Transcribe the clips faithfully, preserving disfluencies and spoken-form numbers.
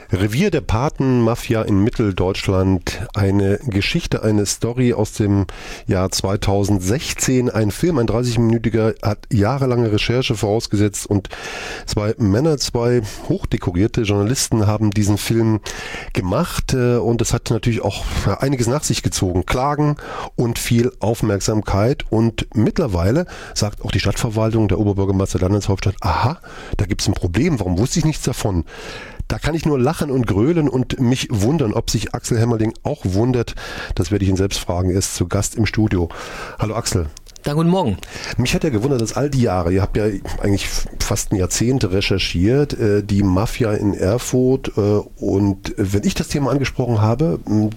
Revier der Paten-Mafia in Mitteldeutschland. Eine Geschichte, eine Story aus dem Jahr zweitausendsechzehn. Ein Film, ein dreißigminütiger, hat jahrelange Recherche vorausgesetzt und zwei Männer, zwei hochdekorierte Journalisten haben diesen Film gemacht und es hat natürlich auch einiges nach sich gezogen. Klagen und viel Aufmerksamkeit und mittlerweile sagt auch die Stadtverwaltung, der Oberbürgermeister der Landeshauptstadt, aha, da gibt es ein Problem, warum wusste ich nichts davon? Da kann ich nur lachen und grölen und mich wundern, ob sich Axel Hemmerling auch wundert. Das werde ich ihn selbst fragen. Er ist zu Gast im Studio. Hallo Axel. Ja, guten Morgen. Mich hat ja gewundert, dass all die Jahre, ihr habt ja eigentlich fast ein Jahrzehnt recherchiert, die Mafia in Erfurt, und wenn ich das Thema angesprochen habe,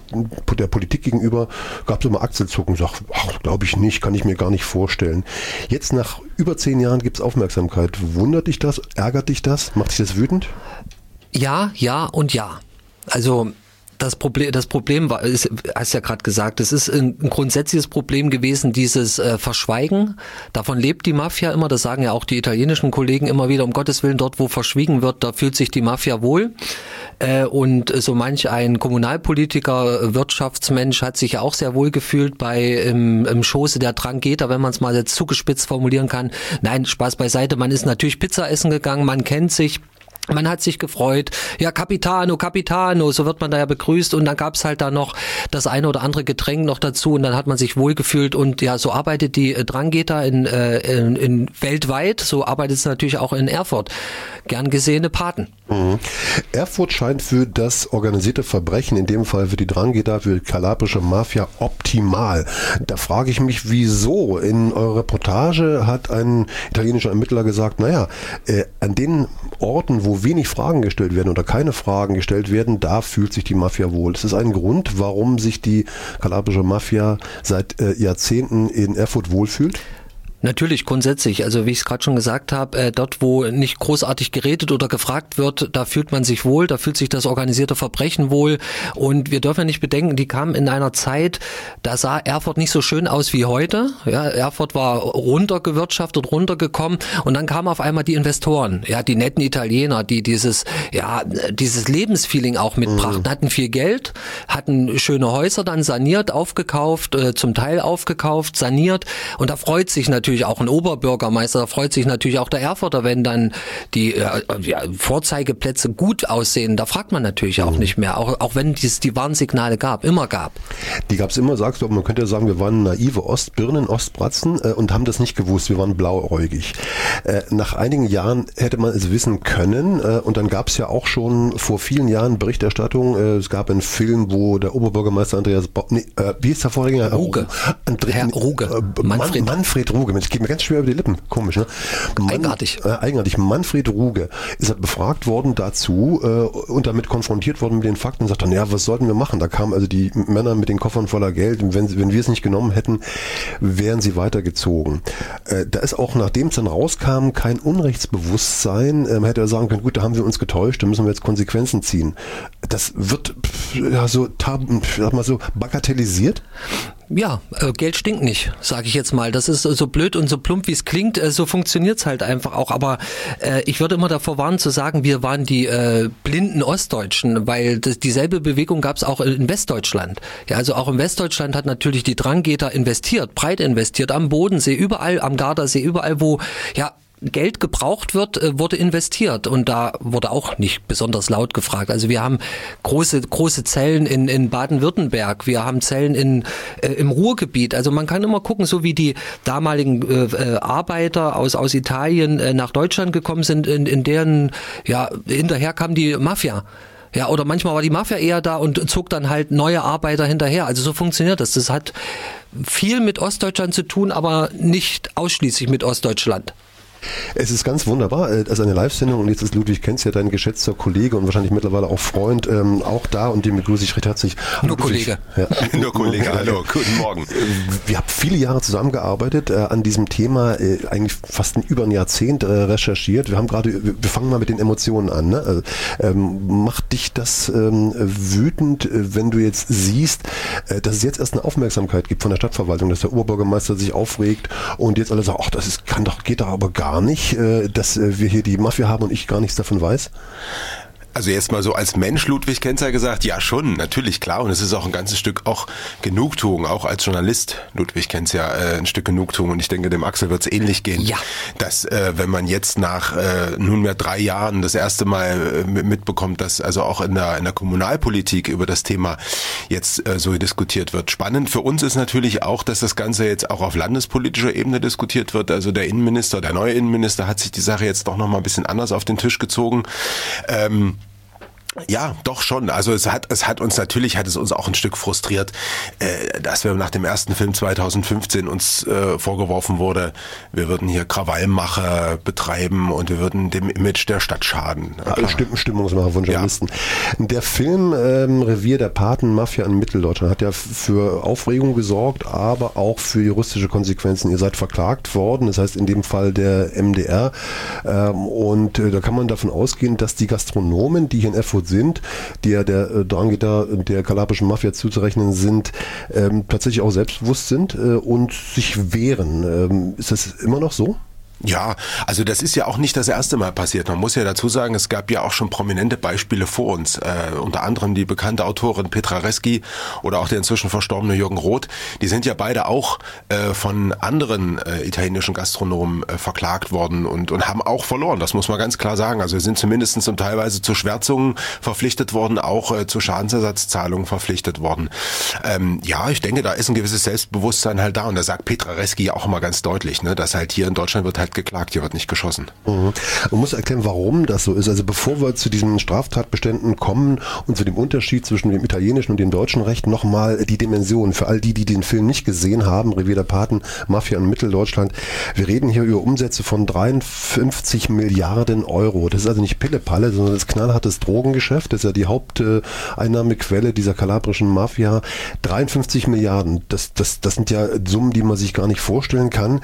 der Politik gegenüber, gab es immer Achselzucken, sag, ach, glaube ich nicht, kann ich mir gar nicht vorstellen. Jetzt nach über zehn Jahren gibt es Aufmerksamkeit. Wundert dich das? Ärgert dich das? Macht dich das wütend? Ja, ja und ja. Also das Problem, das Problem war, ist, hast ja gerade gesagt, es ist ein, ein grundsätzliches Problem gewesen, dieses äh, Verschweigen. Davon lebt die Mafia immer, das sagen ja auch die italienischen Kollegen immer wieder, um Gottes Willen, dort wo verschwiegen wird, da fühlt sich die Mafia wohl. Äh, und so manch ein Kommunalpolitiker, Wirtschaftsmensch hat sich ja auch sehr wohl gefühlt bei im, im Schoße der Drangheta, wenn man es mal jetzt zugespitzt formulieren kann. Nein, Spaß beiseite, man ist natürlich Pizza essen gegangen, man kennt sich. Man hat sich gefreut, ja, Capitano, Capitano, so wird man da ja begrüßt, und dann gab's halt da noch das eine oder andere Getränk noch dazu und dann hat man sich wohlgefühlt, und ja, so arbeitet die Drangheta in, äh, in, in weltweit, so arbeitet es natürlich auch in Erfurt. Gern gesehene Paten. Mhm. Erfurt scheint für das organisierte Verbrechen, in dem Fall für die Drangheta, für die kalabrische Mafia, optimal. Da frage ich mich, wieso? In eurer Reportage hat ein italienischer Ermittler gesagt, naja, äh, an den Orten, wo wenig Fragen gestellt werden oder keine Fragen gestellt werden, da fühlt sich die Mafia wohl. Das ist ein Grund, warum sich die kalabrische Mafia seit äh, Jahrzehnten in Erfurt wohlfühlt? Natürlich, grundsätzlich. Also wie ich es gerade schon gesagt habe, äh, dort wo nicht großartig geredet oder gefragt wird, da fühlt man sich wohl, da fühlt sich das organisierte Verbrechen wohl. Und wir dürfen ja nicht bedenken, die kamen in einer Zeit, da sah Erfurt nicht so schön aus wie heute. Ja, Erfurt war runtergewirtschaftet, runtergekommen, und dann kamen auf einmal die Investoren, ja, die netten Italiener, die dieses, ja, dieses Lebensfeeling auch mitbrachten, mhm. hatten viel Geld, hatten schöne Häuser dann saniert, aufgekauft, äh, zum Teil aufgekauft, saniert, und da freut sich natürlich auch ein Oberbürgermeister, da freut sich natürlich auch der Erfurter, wenn dann die äh, ja, Vorzeigeplätze gut aussehen. Da fragt man natürlich auch mhm. nicht mehr, auch, auch wenn es die Warnsignale gab, immer gab. Die gab es immer, sagst du, aber man könnte ja sagen, wir waren naive Ostbirnen, Ostbratzen äh, und haben das nicht gewusst, wir waren blauäugig. Äh, nach einigen Jahren hätte man es wissen können, äh, und dann gab es ja auch schon vor vielen Jahren Berichterstattung, äh, es gab einen Film, wo der Oberbürgermeister Andreas Bo- nee, äh, wie ist der Vorgänger? Ruge. Andre- Herr Ruge. Äh, Manfred. Man- Manfred Ruge. Es geht mir ganz schwer über die Lippen. Komisch, ne? Man, eigenartig. Äh, eigenartig. Manfred Ruge ist befragt worden dazu äh, und damit konfrontiert worden mit den Fakten und sagt dann, ja, was sollten wir machen? Da kamen also die Männer mit den Koffern voller Geld. Und wenn, wenn wir es nicht genommen hätten, wären sie weitergezogen. Äh, da ist auch, nachdem es dann rauskam, kein Unrechtsbewusstsein. Äh, man hätte ja sagen können, gut, da haben wir uns getäuscht, da müssen wir jetzt Konsequenzen ziehen. Das wird ja so, tab, sag mal so bagatellisiert. Ja, äh, Geld stinkt nicht, sage ich jetzt mal. Das ist äh, so blöd und so plump, wie es klingt, äh, so funktioniert's halt einfach auch. Aber äh, ich würde immer davor warnen zu sagen, wir waren die äh, blinden Ostdeutschen, weil das, dieselbe Bewegung gab's auch in Westdeutschland. Ja, also auch in Westdeutschland hat natürlich die Drangheta investiert, breit investiert, am Bodensee, überall, am Gardasee, überall, wo ja Geld gebraucht wird, wurde investiert, und da wurde auch nicht besonders laut gefragt. Also wir haben große große Zellen in in Baden-Württemberg, wir haben Zellen in äh, im Ruhrgebiet. Also man kann immer gucken, so wie die damaligen äh, Arbeiter aus aus Italien äh, nach Deutschland gekommen sind, in in deren ja hinterher kam die Mafia. Ja, oder manchmal war die Mafia eher da und zog dann halt neue Arbeiter hinterher. Also so funktioniert das. Das hat viel mit Ostdeutschland zu tun, aber nicht ausschließlich mit Ostdeutschland. Es ist ganz wunderbar, also eine Live-Sendung, und jetzt ist Ludwig Kentz ja dein geschätzter Kollege und wahrscheinlich mittlerweile auch Freund, ähm, auch da, und den begrüße ich recht herzlich. Nur Kollege. Ja. Nur Kollege, hallo, guten Morgen. Wir haben viele Jahre zusammengearbeitet äh, an diesem Thema, äh, eigentlich fast ein, über ein Jahrzehnt äh, recherchiert. Wir haben gerade, wir, wir fangen mal mit den Emotionen an. Ne? Also, ähm, macht dich das ähm, wütend, wenn du jetzt siehst, äh, dass es jetzt erst eine Aufmerksamkeit gibt von der Stadtverwaltung, dass der Oberbürgermeister sich aufregt und jetzt alle sagen, ach, das ist, kann doch, geht doch aber gar nicht, dass wir hier die Mafia haben und ich gar nichts davon weiß? Also jetzt mal so als Mensch, Ludwig Kenzler gesagt, ja schon, natürlich, klar. Und es ist auch ein ganzes Stück auch Genugtuung, auch als Journalist, Ludwig Kenzler, äh, ein Stück Genugtuung. Und ich denke, dem Axel wird es ähnlich gehen. Ja. Dass, äh, wenn man jetzt nach äh, nunmehr drei Jahren das erste Mal äh, mitbekommt, dass also auch in der, in der Kommunalpolitik über das Thema jetzt äh, so diskutiert wird. Spannend für uns ist natürlich auch, dass das Ganze jetzt auch auf landespolitischer Ebene diskutiert wird. Also der Innenminister, der neue Innenminister hat sich die Sache jetzt doch nochmal ein bisschen anders auf den Tisch gezogen. Ähm, Ja, doch schon. Also es hat es hat uns natürlich hat es uns auch ein Stück frustriert, äh, dass wir nach dem ersten Film zweitausendfünfzehn uns äh, vorgeworfen wurde, wir würden hier Krawallmache betreiben und wir würden dem Image der Stadt schaden. Ja, Stimm, Stimmungsmacher von Journalisten. Ja. Der Film ähm, Revier der Paten, Mafia in Mitteldeutschland hat ja für Aufregung gesorgt, aber auch für juristische Konsequenzen. Ihr seid verklagt worden, das heißt in dem Fall der M D R. Ähm, und äh, da kann man davon ausgehen, dass die Gastronomen, die hier in Erfurt sind, die ja der äh, Drangheta der kalabrischen Mafia zuzurechnen sind, ähm, tatsächlich auch selbstbewusst sind äh, und sich wehren. Ähm, ist das immer noch so? Ja, also das ist ja auch nicht das erste Mal passiert. Man muss ja dazu sagen, es gab ja auch schon prominente Beispiele vor uns. Äh, unter anderem die bekannte Autorin Petra Reski oder auch der inzwischen verstorbene Jürgen Roth. Die sind ja beide auch äh, von anderen äh, italienischen Gastronomen äh, verklagt worden und, und haben auch verloren. Das muss man ganz klar sagen. Also sind zumindest zum teilweise zu Schwärzungen verpflichtet worden, auch äh, zu Schadensersatzzahlungen verpflichtet worden. Ähm, ja, ich denke, da ist ein gewisses Selbstbewusstsein halt da. Und da sagt Petra Reski auch immer ganz deutlich, ne, dass halt hier in Deutschland wird halt geklagt, hier wird nicht geschossen. Mhm. Man muss erklären, warum das so ist. Also bevor wir zu diesen Straftatbeständen kommen und zu dem Unterschied zwischen dem italienischen und dem deutschen Recht, nochmal die Dimension für all die, die den Film nicht gesehen haben, Revier der Paten, Mafia in Mitteldeutschland. Wir reden hier über Umsätze von dreiundfünfzig Milliarden Euro. Das ist also nicht Pille-Palle, sondern das ist knallhartes Drogengeschäft. Das ist ja die Haupteinnahmequelle dieser kalabrischen Mafia. dreiundfünfzig Milliarden, das, das, das sind ja Summen, die man sich gar nicht vorstellen kann.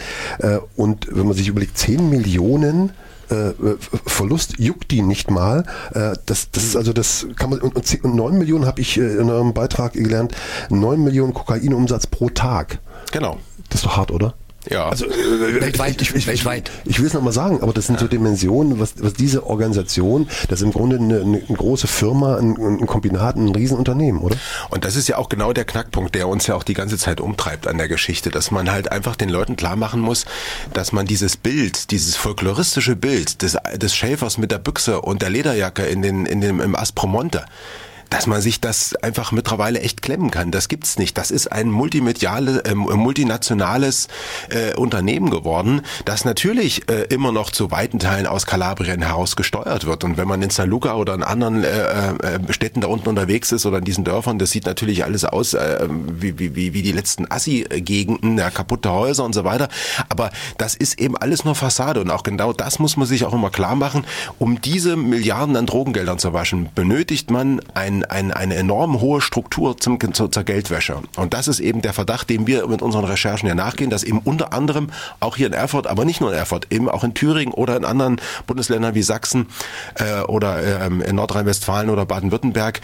Und wenn man sich überlegt, zehn Millionen äh, Verlust juckt die nicht mal. Äh, das, das ist also, das kann man, und, und neun Millionen habe ich äh, in einem Beitrag gelernt, neun Millionen Kokainumsatz pro Tag. Genau. Das ist doch hart, oder? Ja. Also, äh, weltweit, ich, ich, weltweit. Ich, ich will es nochmal sagen, aber das sind so Dimensionen, was, was diese Organisation, das ist im Grunde eine, eine große Firma, ein, ein Kombinat, ein Riesenunternehmen, oder? Und das ist ja auch genau der Knackpunkt, der uns ja auch die ganze Zeit umtreibt an der Geschichte, dass man halt einfach den Leuten klar machen muss, dass man dieses Bild, dieses folkloristische Bild des, des Schäfers mit der Büchse und der Lederjacke in den, in dem, im Aspromonte, dass man sich das einfach mittlerweile echt klemmen kann. Das gibt's nicht. Das ist ein multimediales, äh, multinationales äh, Unternehmen geworden, das natürlich äh, immer noch zu weiten Teilen aus Kalabrien heraus gesteuert wird. Und wenn man in San Luca oder in anderen äh, äh, Städten da unten unterwegs ist oder in diesen Dörfern, das sieht natürlich alles aus äh, wie, wie, wie die letzten Assi-Gegenden, ja, kaputte Häuser und so weiter. Aber das ist eben alles nur Fassade. Und auch genau das muss man sich auch immer klar machen. Um diese Milliarden an Drogengeldern zu waschen, benötigt man ein Ein, eine enorm hohe Struktur zum, zur, zur Geldwäsche. Und das ist eben der Verdacht, dem wir mit unseren Recherchen ja nachgehen, dass eben unter anderem auch hier in Erfurt, aber nicht nur in Erfurt, eben auch in Thüringen oder in anderen Bundesländern wie Sachsen äh, oder äh, in Nordrhein-Westfalen oder Baden-Württemberg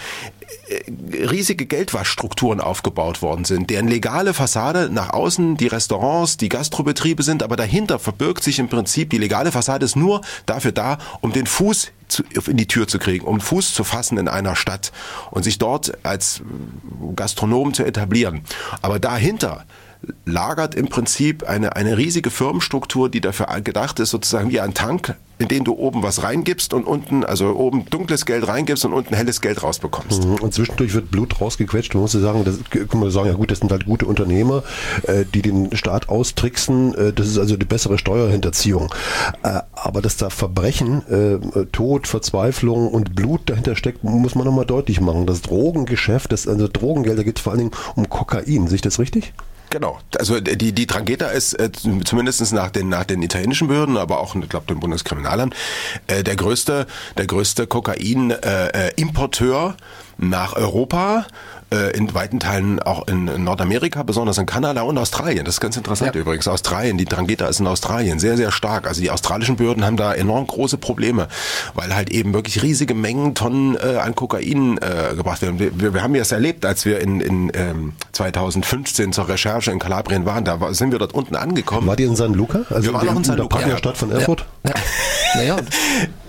riesige Geldwaschstrukturen aufgebaut worden sind, deren legale Fassade nach außen die Restaurants, die Gastrobetriebe sind, aber dahinter verbirgt sich im Prinzip, die legale Fassade ist nur dafür da, um den Fuß zu, in die Tür zu kriegen, um Fuß zu fassen in einer Stadt und sich dort als Gastronom zu etablieren. Aber dahinter lagert im Prinzip eine, eine riesige Firmenstruktur, die dafür gedacht ist, sozusagen wie ein Tank, in den du oben was reingibst und unten, also oben dunkles Geld reingibst und unten helles Geld rausbekommst. Und zwischendurch wird Blut rausgequetscht. Man muss ja sagen, das kann man sagen, ja gut, das sind halt gute Unternehmer, äh, die den Staat austricksen. Äh, das ist also die bessere Steuerhinterziehung. Äh, aber dass da Verbrechen, äh, Tod, Verzweiflung und Blut dahinter steckt, muss man nochmal deutlich machen. Das Drogengeschäft, das, also Drogengelder geht vor allen Dingen um Kokain. Sehe ich das richtig? Genau. Also die die Drangheta ist äh, zumindest nach den nach den italienischen Behörden, aber auch, ich glaube, dem Bundeskriminalamt äh, der größte der größte Kokain-Importeur äh, nach Europa. In weiten Teilen auch in Nordamerika, besonders in Kanada und Australien. Das ist ganz interessant ja. Übrigens. Australien, die Drangheta ist in Australien sehr, sehr stark. Also die australischen Behörden haben da enorm große Probleme, weil halt eben wirklich riesige Mengen Tonnen äh, an Kokain äh, gebracht werden. Wir, wir haben ja es erlebt, als wir in, in ähm, zweitausendfünfzehn zur Recherche in Kalabrien waren. Da war, sind wir dort unten angekommen. War die in San Luca? Also wir waren noch in San Luca. In der Partnerstadt von Erfurt? Ja. Ja. Naja.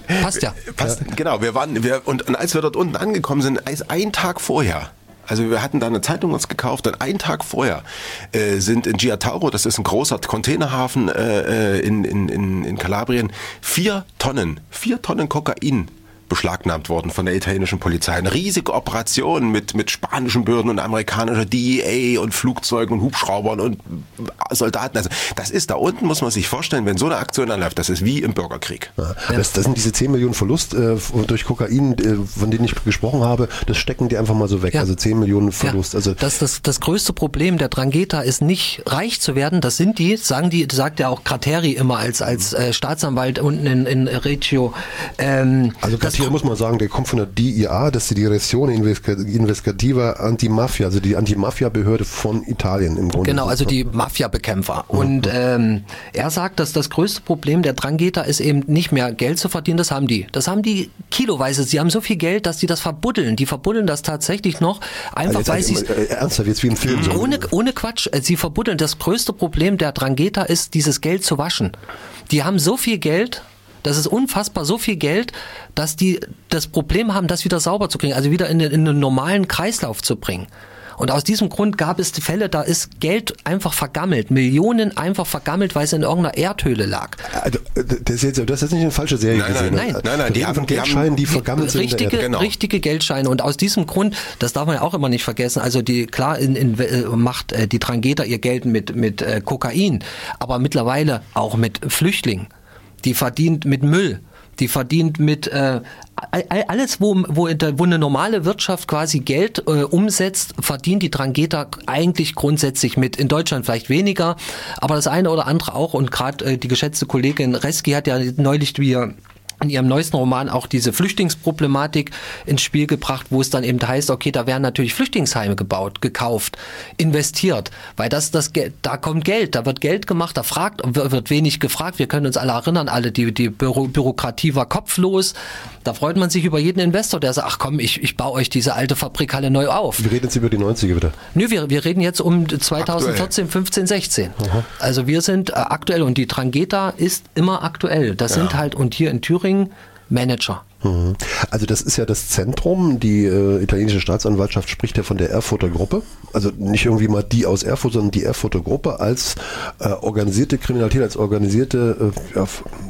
Passt ja. Passt, ja. Genau, wir waren, wir, und, und als wir dort unten angekommen sind, ein Tag vorher, also wir hatten da eine Zeitung uns gekauft und einen Tag vorher äh, sind in Gioia Tauro, das ist ein großer Containerhafen äh, in, in, in, in Kalabrien, vier Tonnen, vier Tonnen Kokain beschlagnahmt worden von der italienischen Polizei. Eine riesige Operation mit, mit spanischen Behörden und amerikanischer D E A und Flugzeugen und Hubschraubern und Soldaten. Also das ist da unten, muss man sich vorstellen, wenn so eine Aktion anläuft, das ist wie im Bürgerkrieg. Ja, das, das sind diese zehn Millionen Verlust äh, durch Kokain, äh, von denen ich gesprochen habe, das stecken die einfach mal so weg. Ja. Also zehn Millionen Verlust. Ja. Also das, das, das größte Problem der Drangheta ist nicht, reich zu werden. Das sind die, sagen die, sagt ja auch Gratteri immer als, als äh, Staatsanwalt unten in, in Reggio. Ähm, also hier muss man sagen, der kommt von der D I A, das ist die Direzione Investigativa Antimafia, also die Antimafia-Behörde von Italien im Grunde. Genau, also die Mafia-Bekämpfer. Mhm. Und ähm, er sagt, dass das größte Problem der Drangheta ist eben nicht mehr Geld zu verdienen, das haben die. Das haben die kiloweise. Sie haben so viel Geld, dass die das verbuddeln. Die verbuddeln das tatsächlich noch, einfach also weil sie... Äh, ernsthaft, jetzt wie im Film. So. Ohne, ohne Quatsch, sie verbuddeln. Das größte Problem der Drangheta ist, dieses Geld zu waschen. Die haben so viel Geld... Das ist unfassbar, so viel Geld, dass die das Problem haben, das wieder sauber zu kriegen, also wieder in den, in den normalen Kreislauf zu bringen. Und aus diesem Grund gab es Fälle, da ist Geld einfach vergammelt, Millionen einfach vergammelt, weil es in irgendeiner Erdhöhle lag. Also, das, ist jetzt, das ist nicht eine falsche Serie nein, gesehen. Nein, nein, nein, nein die haben Geldscheine, die vergammelt sind. Richtige, in der Erde. Genau. richtige Geldscheine. Und aus diesem Grund, das darf man ja auch immer nicht vergessen, also die klar in, in, macht äh, die Drangheta ihr Geld mit, mit äh, Kokain, aber mittlerweile auch mit Flüchtlingen. Die verdient mit Müll, die verdient mit äh, alles, wo, wo, wo eine normale Wirtschaft quasi Geld äh, umsetzt, verdient die Drangheta eigentlich grundsätzlich mit. In Deutschland vielleicht weniger, aber das eine oder andere auch. Und gerade äh, die geschätzte Kollegin Reski hat ja neulich wieder in ihrem neuesten Roman auch diese Flüchtlingsproblematik ins Spiel gebracht, wo es dann eben heißt, okay, da werden natürlich Flüchtlingsheime gebaut, gekauft, investiert, weil das, das Geld, da kommt Geld, da wird Geld gemacht, da fragt, wird wenig gefragt. Wir können uns alle erinnern, alle, die, die Büro, Bürokratie war kopflos. Da freut man sich über jeden Investor, der sagt, ach komm, ich, ich baue euch diese alte Fabrikhalle neu auf. Wir reden jetzt über die neunziger wieder. Nö, wir, wir reden jetzt um zweitausendvierzehn, aktuell. fünfzehn, sechzehn. Aha. Also wir sind äh, aktuell und die Drangheta ist immer aktuell. Das ja. sind halt, und hier in Thüringen Manager. Also das ist ja das Zentrum, die äh, italienische Staatsanwaltschaft spricht ja von der Erfurter Gruppe, also nicht irgendwie mal die aus Erfurt, sondern die Erfurter Gruppe als äh, organisierte Kriminalität, als organisierte äh, ja,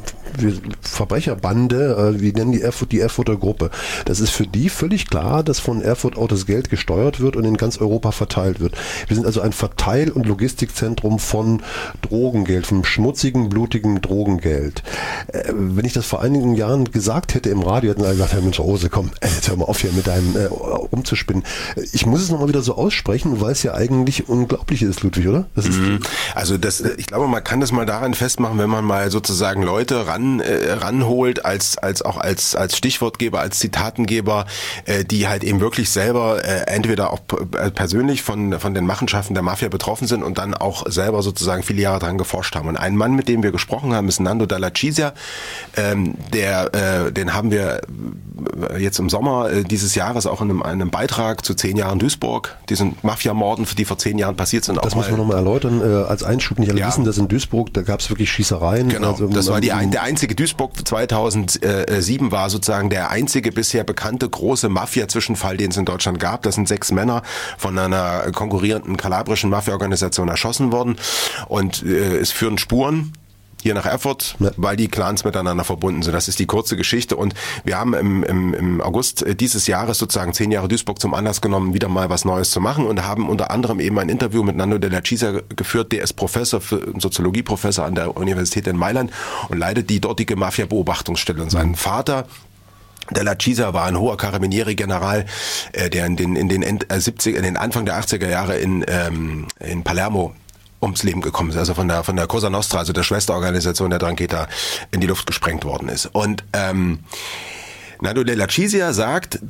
Verbrecherbande, äh, wie nennen die Erfurt, die Erfurter Gruppe. Das ist für die völlig klar, dass von Erfurt auch das Geld gesteuert wird und in ganz Europa verteilt wird. Wir sind also ein Verteil- und Logistikzentrum von Drogengeld, vom schmutzigen, blutigen Drogengeld. Äh, wenn ich das vor einigen Jahren gesagt hätte im Radio, hätten alle gesagt, Herr Mensch, Rose, komm, jetzt hör mal auf hier mit deinem äh, umzuspinnen. Ich muss es nochmal wieder so aussprechen, weil es ja eigentlich unglaublich ist, Ludwig, oder? Das ist also das, ich glaube, man kann das mal daran festmachen, wenn man mal sozusagen Leute ran, äh, ranholt, als, als auch als, als Stichwortgeber, als Zitatengeber, äh, die halt eben wirklich selber äh, entweder auch p- persönlich von, von den Machenschaften der Mafia betroffen sind und dann auch selber sozusagen viele Jahre dran geforscht haben. Und ein Mann, mit dem wir gesprochen haben, ist Nando Dalla Cisia, ähm, der, äh, den haben wir jetzt im Sommer äh, dieses Jahres auch in einem, einem Beitrag zu zehn Jahren Duisburg, diesen Mafia-Morden, die vor zehn Jahren passiert sind. Das auch muss man nochmal erläutern, äh, als Einschub, nicht alle ja. wissen, dass in Duisburg, da gab es wirklich Schießereien. Genau, also, das war die ein, der einzige, Duisburg zweitausendsieben war sozusagen der einzige bisher bekannte große Mafia-Zwischenfall, den es in Deutschland gab. Das sind sechs Männer von einer konkurrierenden kalabrischen Mafia-Organisation erschossen worden und äh, es führen Spuren hier nach Erfurt, ja. weil die Clans miteinander verbunden sind. Das ist die kurze Geschichte und wir haben im, im, im August dieses Jahres sozusagen zehn Jahre Duisburg zum Anlass genommen, wieder mal was Neues zu machen und haben unter anderem eben ein Interview mit Nando Dalla Cisia geführt, der ist Professor, für Soziologieprofessor an der Universität in Mailand und leitet die dortige Mafia-Beobachtungsstelle. Und sein Vater Dalla Cisia war ein hoher Carabinieri-General, äh, der in den, in den End, äh, siebziger, in den Anfang der achtziger Jahre in, ähm, in Palermo ums Leben gekommen ist, also von der von der Cosa Nostra, also der Schwesterorganisation der Drangheta, in die Luft gesprengt worden ist. Und ähm, Nando Dalla Cisia sagt,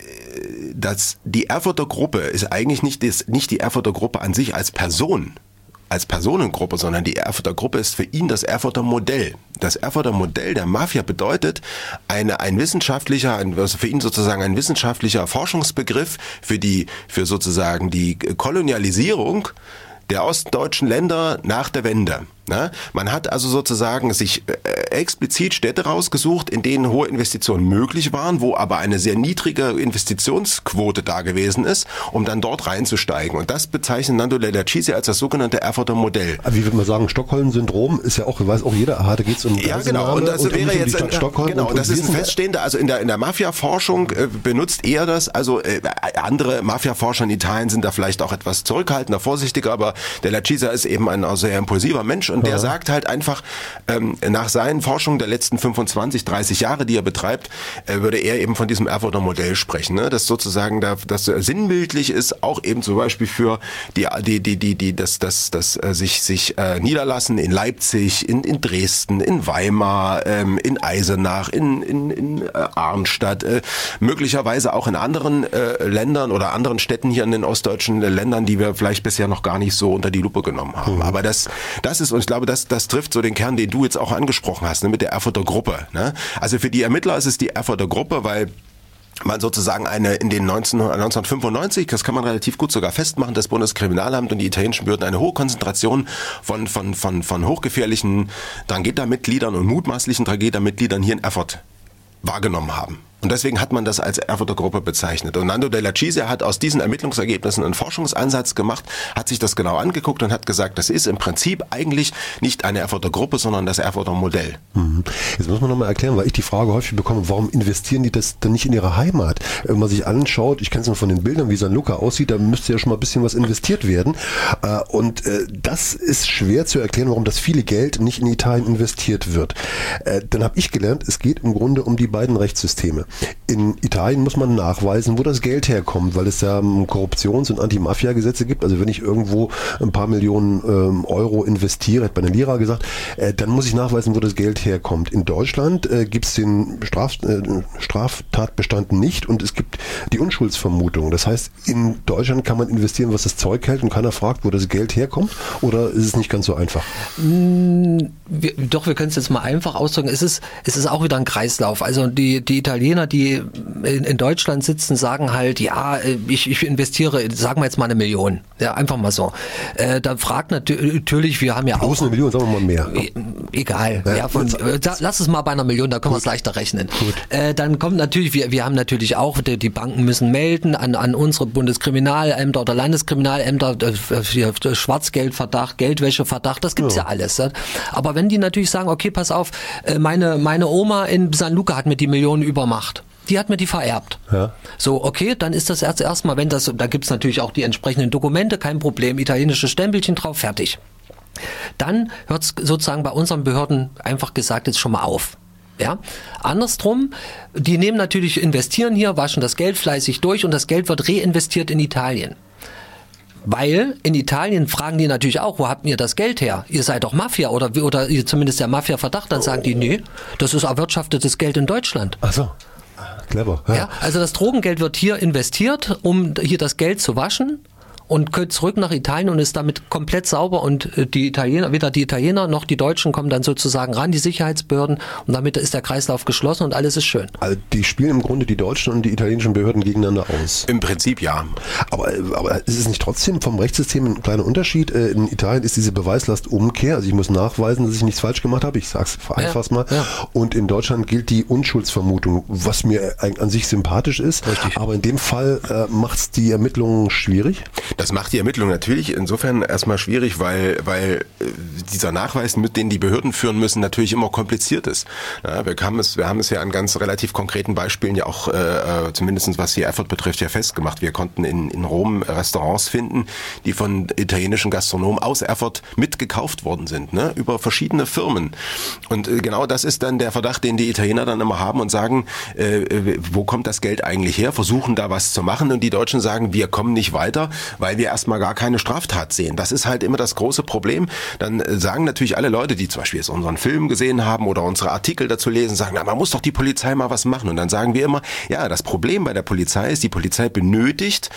dass die Erfurter Gruppe ist eigentlich nicht, das, nicht die Erfurter Gruppe an sich als Person, als Personengruppe, sondern die Erfurter Gruppe ist für ihn das Erfurter Modell. Das Erfurter Modell der Mafia bedeutet eine, ein wissenschaftlicher, ein, also für ihn sozusagen ein wissenschaftlicher Forschungsbegriff für die, für sozusagen die Kolonialisierung der ostdeutschen Länder nach der Wende. Ne? Man hat also sozusagen sich äh, explizit Städte rausgesucht, in denen hohe Investitionen möglich waren, wo aber eine sehr niedrige Investitionsquote da gewesen ist, um dann dort reinzusteigen. Und das bezeichnet Nando Della Cisi als das sogenannte Erfurter Modell. Aber wie würde man sagen, Stockholm-Syndrom ist ja auch, weiß auch jeder, aha, da geht es um ja genau, und das und wäre um jetzt ein, Stockholm. Genau, und das ist ein feststehender, also in der in der Mafia-Forschung äh, benutzt er das, also äh, andere Mafia-Forscher in Italien sind da vielleicht auch etwas zurückhaltender, vorsichtiger, aber Della Cisi ist eben ein sehr impulsiver Mensch und der ja. sagt halt einfach, ähm, nach seinen Forschungen der letzten fünfundzwanzig, dreißig Jahre, die er betreibt, äh, würde er eben von diesem Erfurter Modell sprechen, ne? Das sozusagen da, das sinnbildlich ist, auch eben zum Beispiel für die die die die die das das das äh, sich sich äh, niederlassen in Leipzig, in in Dresden, in Weimar, ähm, in Eisenach, in in in äh, Arnstadt, äh, möglicherweise auch in anderen äh, Ländern oder anderen Städten hier in den ostdeutschen äh, Ländern, die wir vielleicht bisher noch gar nicht so unter die Lupe genommen haben. Mhm. Aber das das ist, und ich glaube, das das trifft so den Kern, den du jetzt auch angesprochen hast, ne, mit der Erfurter Gruppe. Ne? Also für die Ermittler ist es die Erfurter Gruppe, weil man sozusagen eine in den neunzehnhundertfünfundneunzig, das kann man relativ gut sogar festmachen, das Bundeskriminalamt und die italienischen Behörden eine hohe Konzentration von von von von hochgefährlichen Drangheta-Mitgliedern und mutmaßlichen Drangheta-Mitgliedern hier in Erfurt wahrgenommen haben. Und deswegen hat man das als Erfurter Gruppe bezeichnet. Und Nando Della Cisi hat aus diesen Ermittlungsergebnissen einen Forschungsansatz gemacht, hat sich das genau angeguckt und hat gesagt, das ist im Prinzip eigentlich nicht eine Erfurter Gruppe, sondern das Erfurter Modell. Mhm. Jetzt muss man nochmal erklären, weil ich die Frage häufig bekomme, warum investieren die das dann nicht in ihre Heimat? Wenn man sich anschaut, ich kenne es nur von den Bildern, wie San Luca aussieht, da müsste ja schon mal ein bisschen was investiert werden. Und das ist schwer zu erklären, warum das viele Geld nicht in Italien investiert wird. Dann habe ich gelernt, es geht im Grunde um die beiden Rechtssysteme. In Italien muss man nachweisen, wo das Geld herkommt, weil es ja Korruptions- und Anti-Mafia-Gesetze gibt. Also wenn ich irgendwo ein paar Millionen ähm, Euro investiere, hat bei einer Lira gesagt, äh, dann muss ich nachweisen, wo das Geld herkommt. In Deutschland äh, gibt es den Straf, äh, Straftatbestand nicht und es gibt die Unschuldsvermutung. Das heißt, in Deutschland kann man investieren, was das Zeug hält und keiner fragt, wo das Geld herkommt, oder ist es nicht ganz so einfach? Wir, doch, wir können es jetzt mal einfach ausdrücken. Es ist, es ist auch wieder ein Kreislauf. Also die, die Italiener, die in, in Deutschland sitzen, sagen halt, ja, ich, ich investiere, sagen wir jetzt mal eine Million. Ja, einfach mal so. Äh, da fragt natürlich, wir haben ja Bloß auch... eine Million, sagen wir mal mehr. E egal. Ja, ja, von, da, lass es mal bei einer Million, da können wir es leichter rechnen. Äh, dann kommt natürlich, wir, wir haben natürlich auch, die, die Banken müssen melden an, an unsere Bundeskriminalämter oder Landeskriminalämter, äh, Schwarzgeldverdacht, Geldwäscheverdacht, das gibt's ja, ja alles. Ja. Aber wenn die natürlich sagen, okay, pass auf, meine, meine Oma in San Luca hat mir die Millionen übermacht. Die hat mir die vererbt. Ja. So, okay, dann ist das erst erstmal, wenn das, da gibt's natürlich auch die entsprechenden Dokumente, kein Problem, italienische Stempelchen drauf, fertig. Dann hört's sozusagen bei unseren Behörden einfach gesagt jetzt schon mal auf. Ja, andersrum, die nehmen natürlich, investieren hier, waschen das Geld fleißig durch und das Geld wird reinvestiert in Italien. Weil in Italien fragen die natürlich auch, wo habt ihr das Geld her? Ihr seid doch Mafia oder, oder zumindest der Mafia-Verdacht, dann sagen die, nee, das ist erwirtschaftetes Geld in Deutschland. Ach so. Clever. Ja. Ja, also das Drogengeld wird hier investiert, um hier das Geld zu waschen und geht zurück nach Italien und ist damit komplett sauber und die Italiener, weder die Italiener noch die Deutschen kommen dann sozusagen ran, die Sicherheitsbehörden, und damit ist der Kreislauf geschlossen und alles ist schön. Also die spielen im Grunde die deutschen und die italienischen Behörden gegeneinander aus. Im Prinzip ja. Aber, aber ist es nicht trotzdem vom Rechtssystem ein kleiner Unterschied? In Italien ist diese Beweislastumkehr, also ich muss nachweisen, dass ich nichts falsch gemacht habe, ich sag's vereinfacht ja, mal, ja. Und in Deutschland gilt die Unschuldsvermutung, was mir an sich sympathisch ist. Richtig. Aber in dem Fall äh, macht es die Ermittlungen schwierig? Das macht die Ermittlung natürlich insofern erstmal schwierig, weil, weil dieser Nachweis, mit den die Behörden führen müssen, natürlich immer kompliziert ist. Ja, wir haben es, wir haben es ja an ganz relativ konkreten Beispielen ja auch, äh, zumindest was die Erfurt betrifft, ja festgemacht. Wir konnten in, in Rom Restaurants finden, die von italienischen Gastronomen aus Erfurt mitgekauft worden sind, ne, über verschiedene Firmen. Und äh, genau das ist dann der Verdacht, den die Italiener dann immer haben und sagen, äh, wo kommt das Geld eigentlich her? Versuchen da was zu machen, und die Deutschen sagen, wir kommen nicht weiter, weil wir erstmal gar keine Straftat sehen. Das ist halt immer das große Problem. Dann sagen natürlich alle Leute, die zum Beispiel jetzt unseren Film gesehen haben oder unsere Artikel dazu lesen, sagen, na, man muss doch die Polizei mal was machen. Und dann sagen wir immer, ja, das Problem bei der Polizei ist, die Polizei benötigt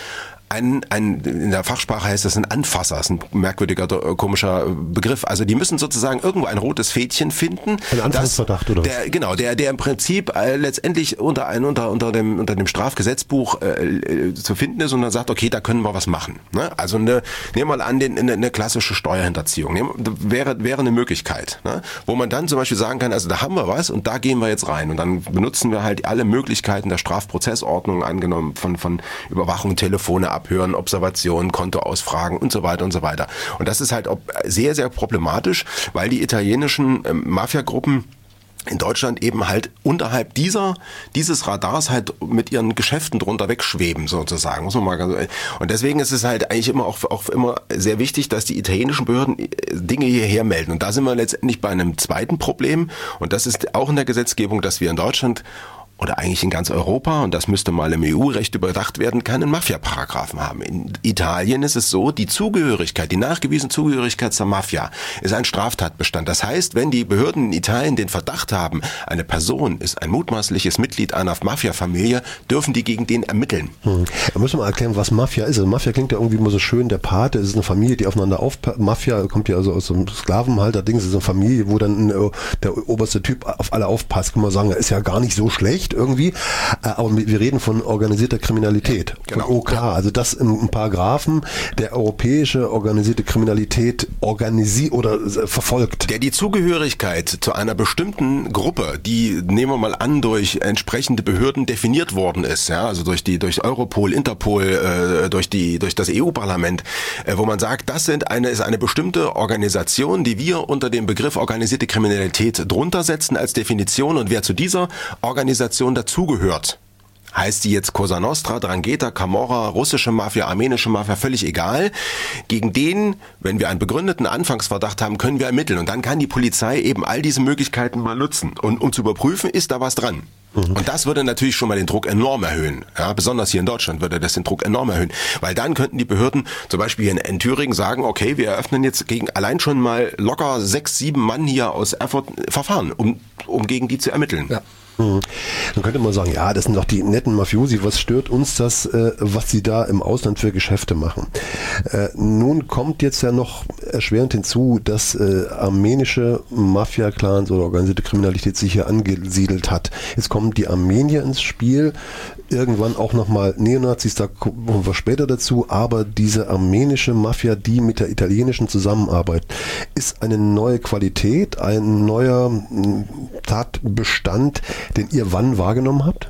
ein, ein, in der Fachsprache heißt das ein Anfasser, das ist ein merkwürdiger, komischer Begriff. Also die müssen sozusagen irgendwo ein rotes Fädchen finden. Ein Anfangsverdacht, oder? Der, genau, der, der im Prinzip äh, letztendlich unter, ein, unter, unter, dem, unter dem Strafgesetzbuch äh, zu finden ist und dann sagt, okay, da können wir was machen. Ne? Also eine, nehmen wir mal an, den, eine, eine klassische Steuerhinterziehung. Nehmen, wäre, wäre eine Möglichkeit, ne? Wo man dann zum Beispiel sagen kann, also da haben wir was und da gehen wir jetzt rein. Und dann benutzen wir halt alle Möglichkeiten der Strafprozessordnung, angenommen von, von Überwachung, Telefone abhören, Observationen, Kontoausfragen und so weiter und so weiter. Und das ist halt sehr, sehr problematisch, weil die italienischen ähm, Mafiagruppen in Deutschland eben halt unterhalb dieser dieses Radars halt mit ihren Geschäften drunter wegschweben sozusagen, muss man mal ganz, und deswegen ist es halt eigentlich immer auch, auch immer sehr wichtig, dass die italienischen Behörden Dinge hierher melden, und da sind wir letztendlich bei einem zweiten Problem, und das ist auch in der Gesetzgebung, dass wir in Deutschland oder eigentlich in ganz Europa, und das müsste mal im E U-Recht überdacht werden, keinen Mafia-Paragraphen haben. In Italien ist es so, die Zugehörigkeit, die nachgewiesene Zugehörigkeit zur Mafia ist ein Straftatbestand. Das heißt, wenn die Behörden in Italien den Verdacht haben, eine Person ist ein mutmaßliches Mitglied einer Mafia-Familie, dürfen die gegen den ermitteln. Hm. Da müssen wir mal erklären, was Mafia ist. Also Mafia klingt ja irgendwie immer so schön, der Pate, es ist eine Familie, die aufeinander aufpasst. Mafia kommt ja also aus so einem Sklavenhalter-Ding, es ist eine Familie, wo dann der oberste Typ auf alle aufpasst. Kann man sagen, ist ja gar nicht so schlecht irgendwie, aber wir reden von organisierter Kriminalität, genau. Von O K, also das im Paragraphen, der europäische organisierte Kriminalität organisiert oder verfolgt. Der die Zugehörigkeit zu einer bestimmten Gruppe, die, nehmen wir mal an, durch entsprechende Behörden definiert worden ist, ja, also durch die, durch Europol, Interpol, äh, durch die, durch das E U-Parlament, äh, wo man sagt, das sind eine, ist eine bestimmte Organisation, die wir unter dem Begriff organisierte Kriminalität drunter setzen als Definition, und wer zu dieser Organisation dazugehört, heißt die jetzt Cosa Nostra, Drangheta, Camorra, russische Mafia, armenische Mafia, völlig egal. Gegen den, wenn wir einen begründeten Anfangsverdacht haben, können wir ermitteln. Und dann kann die Polizei eben all diese Möglichkeiten mal nutzen. Und um zu überprüfen, ist da was dran. Mhm. Und das würde natürlich schon mal den Druck enorm erhöhen. Ja, besonders hier in Deutschland würde das den Druck enorm erhöhen. Weil dann könnten die Behörden zum Beispiel hier in, in Thüringen sagen, okay, wir eröffnen jetzt gegen allein schon mal locker sechs, sieben Mann hier aus Erfurt Verfahren, um, um gegen die zu ermitteln. Ja. Hm. Dann könnte man sagen, ja, das sind doch die netten Mafiosi, was stört uns das, äh, was sie da im Ausland für Geschäfte machen? Äh, nun kommt jetzt ja noch erschwerend hinzu, dass äh, armenische Mafia-Clans oder organisierte Kriminalität sich hier angesiedelt hat. Jetzt kommen die Armenier ins Spiel, irgendwann auch nochmal Neonazis, da kommen wir später dazu, aber diese armenische Mafia, die mit der italienischen zusammenarbeitet, ist eine neue Qualität, ein neuer mh, Tatbestand, den ihr wann wahrgenommen habt?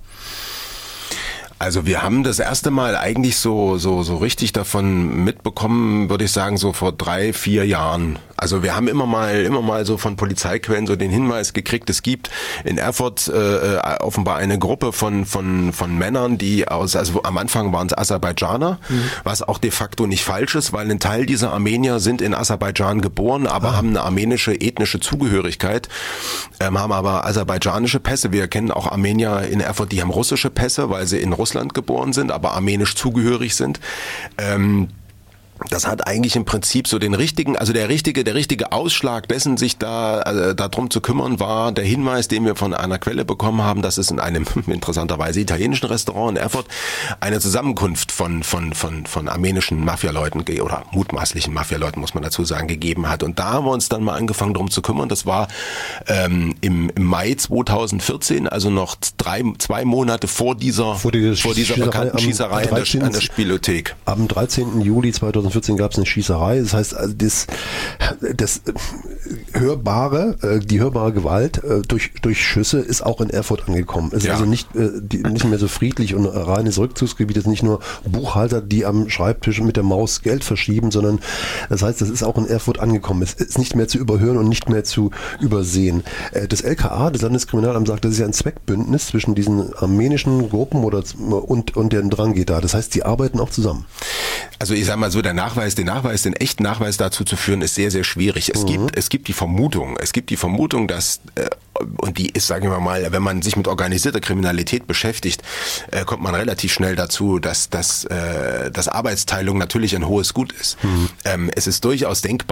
Also wir haben das erste Mal eigentlich so so so richtig davon mitbekommen, würde ich sagen, so vor drei, vier Jahren. Also wir haben immer mal immer mal so von Polizeiquellen so den Hinweis gekriegt, es gibt in Erfurt äh, offenbar eine Gruppe von von von Männern, die aus, also am Anfang waren es Aserbaidschaner, mhm. was auch de facto nicht falsch ist, weil ein Teil dieser Armenier sind in Aserbaidschan geboren, aber ah. haben eine armenische ethnische Zugehörigkeit, ähm, haben aber aserbaidschanische Pässe. Wir kennen auch Armenier in Erfurt, die haben russische Pässe, weil sie in Russland geboren sind, aber armenisch zugehörig sind. Ähm, Das hat eigentlich im Prinzip so den richtigen, also der richtige, der richtige Ausschlag dessen, sich da äh, darum zu kümmern, war der Hinweis, den wir von einer Quelle bekommen haben, dass es in einem interessanterweise italienischen Restaurant in Erfurt eine Zusammenkunft von von von von armenischen Mafialeuten oder mutmaßlichen Mafialeuten, muss man dazu sagen, gegeben hat. Und da haben wir uns dann mal angefangen, darum zu kümmern. Das war ähm, im, im Mai zweitausendvierzehn, also noch drei, zwei Monate vor dieser vor, die vor dieser bekannten Schießerei an der, an der Spielothek. Am dreizehnten Juli zweitausendvierzehn gab es eine Schießerei. Das heißt, also das, das hörbare, die hörbare Gewalt durch, durch Schüsse ist auch in Erfurt angekommen. Es ist ja. also nicht, nicht mehr so friedlich und reines Rückzugsgebiet. Es sind nicht nur Buchhalter, die am Schreibtisch mit der Maus Geld verschieben, sondern das heißt, das ist auch in Erfurt angekommen. Es ist nicht mehr zu überhören und nicht mehr zu übersehen. Das L K A, das Landeskriminalamt, sagt, das ist ja ein Zweckbündnis zwischen diesen armenischen Gruppen oder und, und den Drangheta. Das heißt, die arbeiten auch zusammen. Also ich sag mal so, der Nachweis, den Nachweis, den echten Nachweis dazu zu führen, ist sehr, sehr schwierig. Es mhm. gibt, es gibt die Vermutung, es gibt die Vermutung, dass, äh, und die ist, sagen wir mal, wenn man sich mit organisierter Kriminalität beschäftigt, äh, kommt man relativ schnell dazu, dass, dass, äh, dass Arbeitsteilung natürlich ein hohes Gut ist. Mhm. Ähm, es ist durchaus denkbar,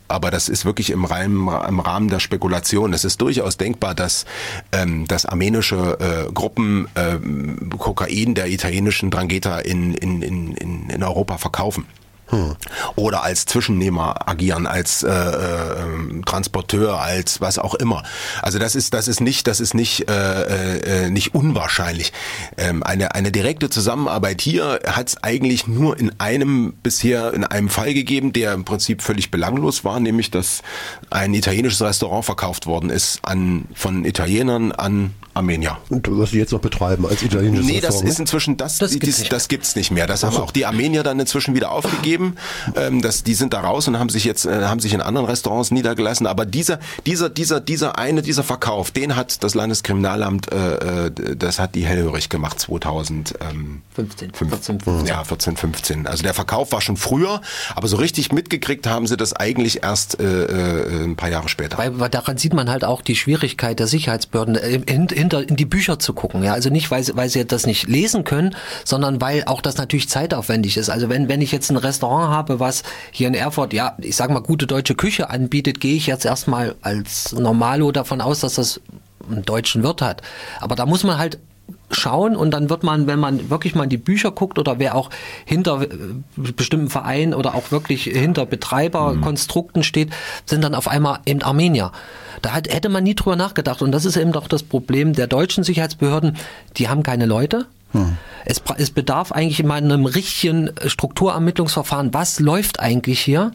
aber das ist wirklich im Rahmen, im Rahmen der Spekulation. Es ist durchaus denkbar, dass, ähm, dass armenische äh, Gruppen äh, Kokain der italienischen Drangheta in, in, in, in Europa verkaufen. Hm. Oder als Zwischennehmer agieren, als äh, äh, Transporteur, als was auch immer. Also das ist das ist nicht das ist nicht äh, äh, nicht unwahrscheinlich. Ähm, eine eine direkte Zusammenarbeit hier hat es eigentlich nur in einem bisher in einem Fall gegeben, der im Prinzip völlig belanglos war, nämlich dass ein italienisches Restaurant verkauft worden ist an von Italienern an Armenier. Und was sie jetzt noch betreiben als italienisches Nee, Restaurant? das ist inzwischen das das die, gibt's die, nicht. das gibt's nicht mehr. Das haben so. auch die Armenier dann inzwischen wieder aufgegeben. Ähm, das, die sind da raus und haben sich jetzt äh, haben sich in anderen Restaurants niedergelassen. Aber dieser dieser dieser dieser eine dieser Verkauf, den hat das Landeskriminalamt, äh, äh, das hat die hellhörig gemacht zweitausendfünfzehn. vierzehn, Ja, vierzehn, fünfzehn. Also der Verkauf war schon früher, aber so richtig mitgekriegt haben sie das eigentlich erst äh, äh, ein paar Jahre später. Weil, weil daran sieht man halt auch die Schwierigkeit der Sicherheitsbehörden, äh, hinter in die Bücher zu gucken. Ja, also nicht, weil sie, weil sie das nicht lesen können, sondern weil auch das natürlich zeitaufwendig ist. Also wenn wenn ich jetzt ein Restaurant habe, was hier in Erfurt, ja, ich sag mal, gute deutsche Küche anbietet, gehe ich jetzt erstmal als Normalo davon aus, dass das einen deutschen Wirt hat. Aber da muss man halt schauen und dann wird man, wenn man wirklich mal in die Bücher guckt oder wer auch hinter bestimmten Vereinen oder auch wirklich hinter Betreiberkonstrukten steht, sind dann auf einmal eben Armenier. Da hat, hätte man nie drüber nachgedacht und das ist eben doch das Problem der deutschen Sicherheitsbehörden, die haben keine Leute. Hm. Es, es bedarf eigentlich immer einem richtigen Strukturermittlungsverfahren. Was läuft eigentlich hier?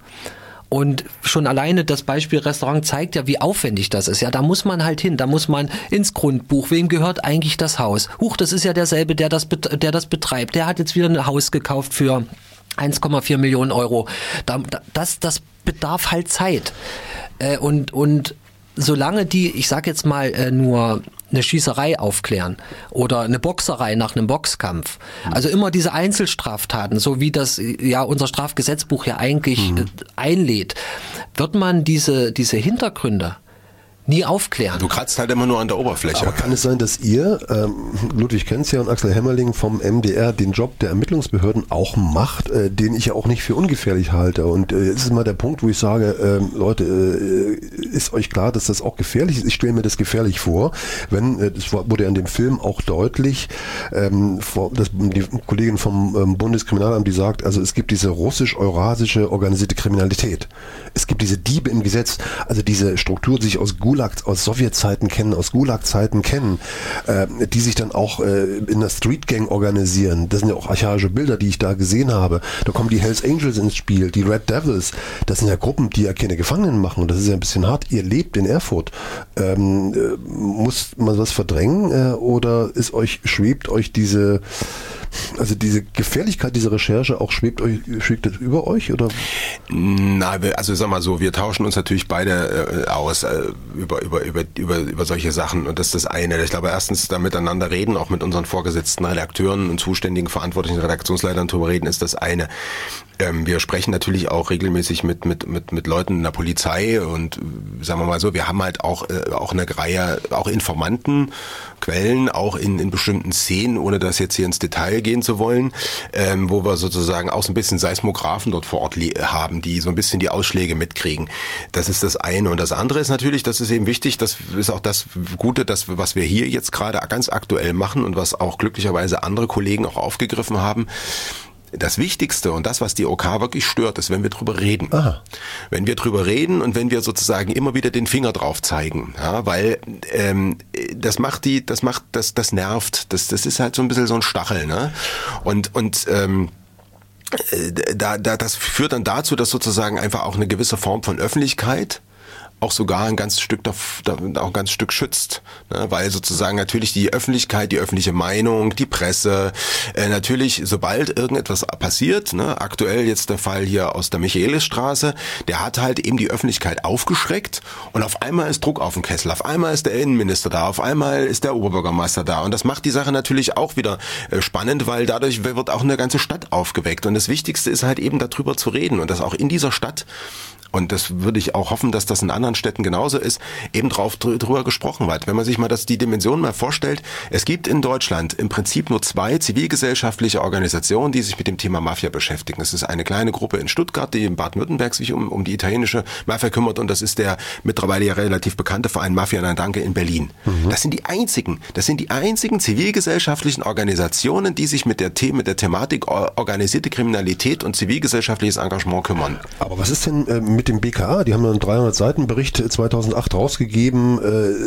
Und schon alleine das Beispiel Restaurant zeigt ja, wie aufwendig das ist. Ja, da muss man halt hin, da muss man ins Grundbuch. Wem gehört eigentlich das Haus? Huch, das ist ja derselbe, der das, der das betreibt. Der hat jetzt wieder ein Haus gekauft für eins Komma vier Millionen Euro. Das, das bedarf halt Zeit. Und, und solange die, ich sag jetzt mal, nur eine Schießerei aufklären oder eine Boxerei nach einem Boxkampf. Also immer diese Einzelstraftaten, so wie das ja unser Strafgesetzbuch ja eigentlich mhm. einlädt, wird man diese, diese Hintergründe nie aufklären. Du kratzt halt immer nur an der Oberfläche. Aber kann es sein, dass ihr, ähm, Ludwig kennt's ja und Axel Hemmerling vom M D R, den Job der Ermittlungsbehörden auch macht, äh, den ich ja auch nicht für ungefährlich halte. Und äh, jetzt ist mal der Punkt, wo ich sage, äh, Leute, äh, ist euch klar, dass das auch gefährlich ist? Ich stelle mir das gefährlich vor, wenn, äh, das wurde ja in dem Film auch deutlich, ähm, vor, das, die Kollegin vom ähm, Bundeskriminalamt, die sagt, also es gibt diese russisch-eurasische organisierte Kriminalität. Es gibt diese Diebe im Gesetz, also diese Struktur, die sich aus Gulag, aus Sowjetzeiten kennen, aus Gulag-Zeiten kennen, äh, die sich dann auch äh, in der Street Gang organisieren. Das sind ja auch archaische Bilder, die ich da gesehen habe. Da kommen die Hells Angels ins Spiel, die Red Devils. Das sind ja Gruppen, die ja keine Gefangenen machen. Und das ist ja ein bisschen hart. Ihr lebt in Erfurt. Ähm, äh, muss man was verdrängen äh, oder ist euch, schwebt euch diese Also diese Gefährlichkeit dieser Recherche auch schwebt euch, schwebt das über euch oder? Na, also sag mal so, wir tauschen uns natürlich beide äh, aus äh, über über über über über solche Sachen und das ist das eine. Ich glaube, erstens da miteinander reden, auch mit unseren vorgesetzten Redakteuren und zuständigen verantwortlichen Redaktionsleitern drüber reden, ist das eine. Ähm, wir sprechen natürlich auch regelmäßig mit mit mit mit Leuten in der Polizei und sagen wir mal so, wir haben halt auch äh, auch eine Reihe auch Informanten, Quellen, auch in in bestimmten Szenen, ohne das jetzt hier ins Detail gehen zu wollen, ähm, wo wir sozusagen auch so ein bisschen Seismographen dort vor Ort haben, die so ein bisschen die Ausschläge mitkriegen. Das ist das eine. Und das andere ist natürlich, das ist eben wichtig, das ist auch das Gute, das, was wir hier jetzt gerade ganz aktuell machen und was auch glücklicherweise andere Kollegen auch aufgegriffen haben. Das Wichtigste und das, was die O K wirklich stört, ist, wenn wir drüber reden. Aha. Wenn wir drüber reden und wenn wir sozusagen immer wieder den Finger drauf zeigen, ja, weil ähm, das macht die, das macht, das, das nervt, das, das ist halt so ein bisschen so ein Stachel, ne? Und und ähm, da, da, das führt dann dazu, dass sozusagen einfach auch eine gewisse Form von Öffentlichkeit auch sogar ein ganz Stück auch ein ganz Stück schützt, ne? Weil sozusagen natürlich die Öffentlichkeit, die öffentliche Meinung, die Presse, äh, natürlich sobald irgendetwas passiert, ne? Aktuell jetzt der Fall hier aus der Michaelisstraße, der hat halt eben die Öffentlichkeit aufgeschreckt und auf einmal ist Druck auf dem Kessel, auf einmal ist der Innenminister da, auf einmal ist der Oberbürgermeister da und das macht die Sache natürlich auch wieder äh, spannend, weil dadurch wird auch eine ganze Stadt aufgeweckt und das Wichtigste ist halt eben darüber zu reden und das auch in dieser Stadt und das würde ich auch hoffen, dass das in anderen Städten genauso ist, eben drauf drüber gesprochen wird. Wenn man sich mal das, die Dimension mal vorstellt, es gibt in Deutschland im Prinzip nur zwei zivilgesellschaftliche Organisationen, die sich mit dem Thema Mafia beschäftigen. Es ist eine kleine Gruppe in Stuttgart, die in Baden-Württemberg sich um, um die italienische Mafia kümmert, und das ist der mittlerweile ja relativ bekannte Verein Mafia Nein Danke in Berlin. Mhm. Das sind die einzigen, das sind die einzigen zivilgesellschaftlichen Organisationen, die sich mit der, The- mit der Thematik organisierte Kriminalität und zivilgesellschaftliches Engagement kümmern. Aber was ist denn äh, mit dem B K A? Die haben einen dreihundert Seiten Bericht zweitausendacht rausgegeben.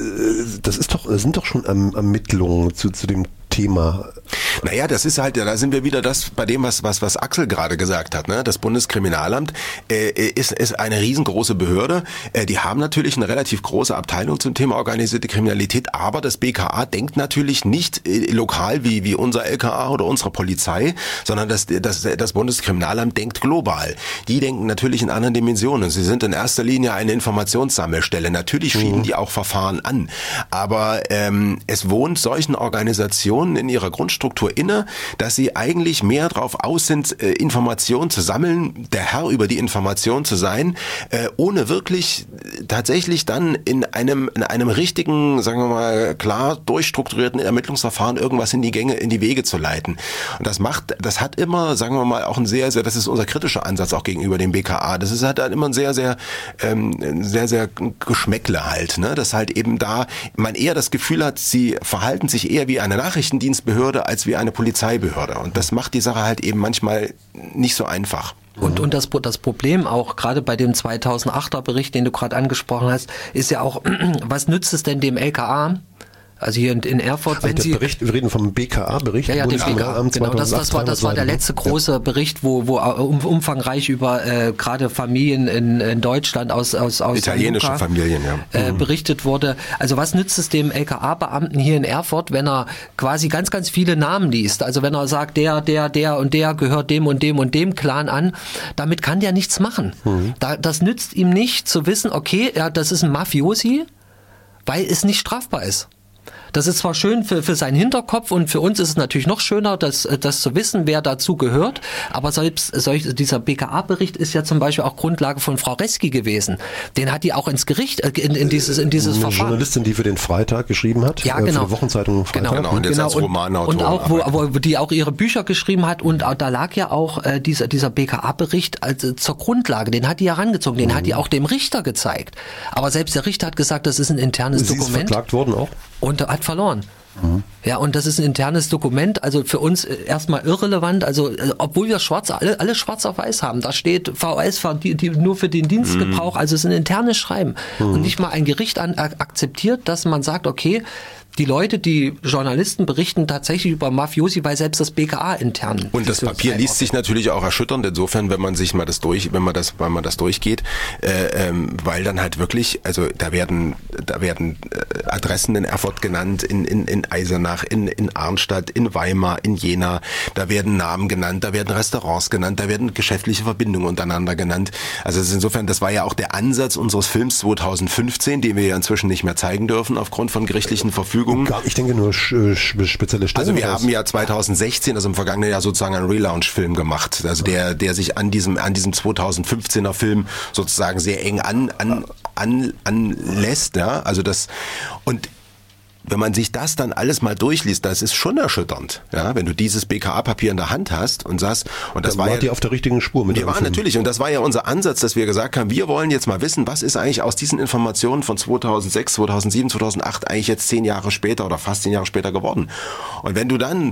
Äh, das ist doch, das sind doch schon erm- Ermittlungen zu, zu dem Thema. Naja, das ist halt, da sind wir wieder das bei dem, was was was Axel gerade gesagt hat. Ne? Das Bundeskriminalamt äh, ist ist eine riesengroße Behörde. Äh, die haben natürlich eine relativ große Abteilung zum Thema organisierte Kriminalität, aber das B K A denkt natürlich nicht äh, lokal wie wie unser L K A oder unsere Polizei, sondern das das das Bundeskriminalamt denkt global. Die denken natürlich in anderen Dimensionen. Sie sind in erster Linie eine Informationssammelstelle. Natürlich schieben mhm. die auch Verfahren an, aber ähm, es wohnt solchen Organisationen in ihrer Grundstruktur inne, dass sie eigentlich mehr darauf aus sind, äh, Informationen zu sammeln, der Herr über die Information zu sein, äh, ohne wirklich äh, tatsächlich dann in einem in einem richtigen, sagen wir mal, klar durchstrukturierten Ermittlungsverfahren irgendwas in die Gänge, in die Wege zu leiten. Und das macht, das hat immer, sagen wir mal, auch ein sehr, sehr, das ist unser kritischer Ansatz auch gegenüber dem B K A. Das ist halt immer ein sehr, sehr, ähm, sehr, sehr Geschmäckle halt, ne? Dass halt eben da man eher das Gefühl hat, sie verhalten sich eher wie eine Nachrichtendienstbehörde als wie eine Polizeibehörde. Und das macht die Sache halt eben manchmal nicht so einfach. Und, und das, das Problem auch, gerade bei dem zweitausendachter Bericht, den du gerade angesprochen hast, ist ja auch, was nützt es denn dem L K A? Also hier in, in Erfurt, wenn also Sie... Bericht, wir reden vom B K A-Bericht. Ja, ja, den B K A, genau, das, das, war, das war der letzte große ja. Bericht, wo, wo um, umfangreich über äh, gerade Familien in, in Deutschland aus, aus, aus italienische Luca, Familien, ja. Äh, mhm. berichtet wurde. Also was nützt es dem L K A-Beamten hier in Erfurt, wenn er quasi ganz, ganz viele Namen liest? Also wenn er sagt, der, der, der und der gehört dem und dem und dem Clan an, damit kann der nichts machen. Mhm. Da, das nützt ihm nicht zu wissen, okay, ja, das ist ein Mafiosi, weil es nicht strafbar ist. Das ist zwar schön für, für seinen Hinterkopf, und für uns ist es natürlich noch schöner, das, das zu wissen, wer dazu gehört. Aber selbst solch, dieser B K A-Bericht ist ja zum Beispiel auch Grundlage von Frau Reski gewesen. Den hat die auch ins Gericht, in, in dieses, in dieses Eine Verfahren. Journalistin, die für den Freitag geschrieben hat. Ja, genau. Für die Wochenzeitung Freitag. Genau, und jetzt genau. als Romanautor. Und auch, wo, wo die auch ihre Bücher geschrieben hat, und da lag ja auch äh, dieser, dieser B K A-Bericht als, zur Grundlage. Den hat die herangezogen, den mhm. hat die auch dem Richter gezeigt. Aber selbst der Richter hat gesagt, das ist ein internes Sie Dokument. Sie ist verklagt worden auch? Und hat verloren. Mhm. Ja, und das ist ein internes Dokument, also für uns erstmal irrelevant, also obwohl wir schwarz, alle, alle schwarz auf weiß haben, da steht V S, die, die nur für den Dienstgebrauch, mhm. also es ist ein internes Schreiben. Mhm. Und nicht mal ein Gericht an, akzeptiert, dass man sagt, okay, die Leute, die Journalisten berichten tatsächlich über Mafiosi, weil selbst das B K A intern. Und das Papier liest sich natürlich auch erschütternd insofern, wenn man sich mal das durch, wenn man das, wenn man das durchgeht, äh, ähm, weil dann halt wirklich, also da werden, da werden äh, Adressen in Erfurt genannt, in in in Eisenach, in in Arnstadt, in Weimar, in Jena, da werden Namen genannt, da werden Restaurants genannt, da werden geschäftliche Verbindungen untereinander genannt. Also insofern, das war ja auch der Ansatz unseres Films zweitausendfünfzehn, den wir ja inzwischen nicht mehr zeigen dürfen aufgrund von gerichtlichen Verfügungen. Ich denke nur spezielle Stellen. Also wir haben ja zweitausendsechzehn, also im vergangenen Jahr sozusagen einen Relaunch-Film gemacht, also der der sich an diesem an diesem zweitausendfünfzehner Film sozusagen sehr eng an an an anlässt, ja, also das. Und wenn man sich das dann alles mal durchliest, das ist schon erschütternd, ja, wenn du dieses B K A-Papier in der Hand hast und sagst, und das dann war wart ja, ihr auf der richtigen Spur mit wir dem waren Film. natürlich, und das war ja unser Ansatz, dass wir gesagt haben, wir wollen jetzt mal wissen, was ist eigentlich aus diesen Informationen von zweitausendsechs, zweitausendsieben, zweitausendacht eigentlich jetzt zehn Jahre später oder fast zehn Jahre später geworden. Und wenn du dann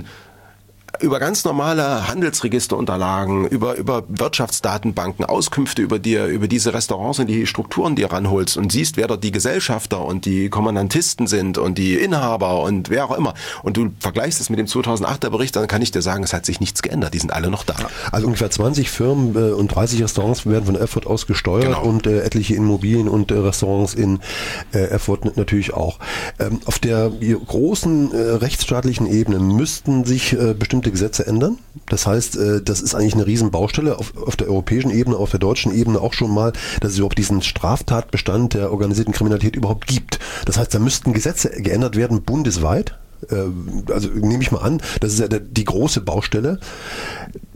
über ganz normale Handelsregisterunterlagen, über über Wirtschaftsdatenbanken, Auskünfte über die, über diese Restaurants und die Strukturen dir ranholst und siehst, wer dort die Gesellschafter und die Kommandantisten sind und die Inhaber und wer auch immer, und du vergleichst es mit dem zweitausendachter Bericht, dann kann ich dir sagen, es hat sich nichts geändert, die sind alle noch da. Also ungefähr zwanzig Firmen äh, und dreißig Restaurants werden von Erfurt aus gesteuert, genau. Und äh, etliche Immobilien und äh, Restaurants in äh, Erfurt natürlich auch. Ähm, auf der großen äh, rechtsstaatlichen Ebene müssten sich äh, bestimmte Gesetze ändern. Das heißt, das ist eigentlich eine Riesenbaustelle auf, auf der europäischen Ebene, auf der deutschen Ebene auch schon mal, dass es überhaupt diesen Straftatbestand der organisierten Kriminalität überhaupt gibt. Das heißt, da müssten Gesetze geändert werden bundesweit. Also nehme ich mal an, das ist ja die große Baustelle.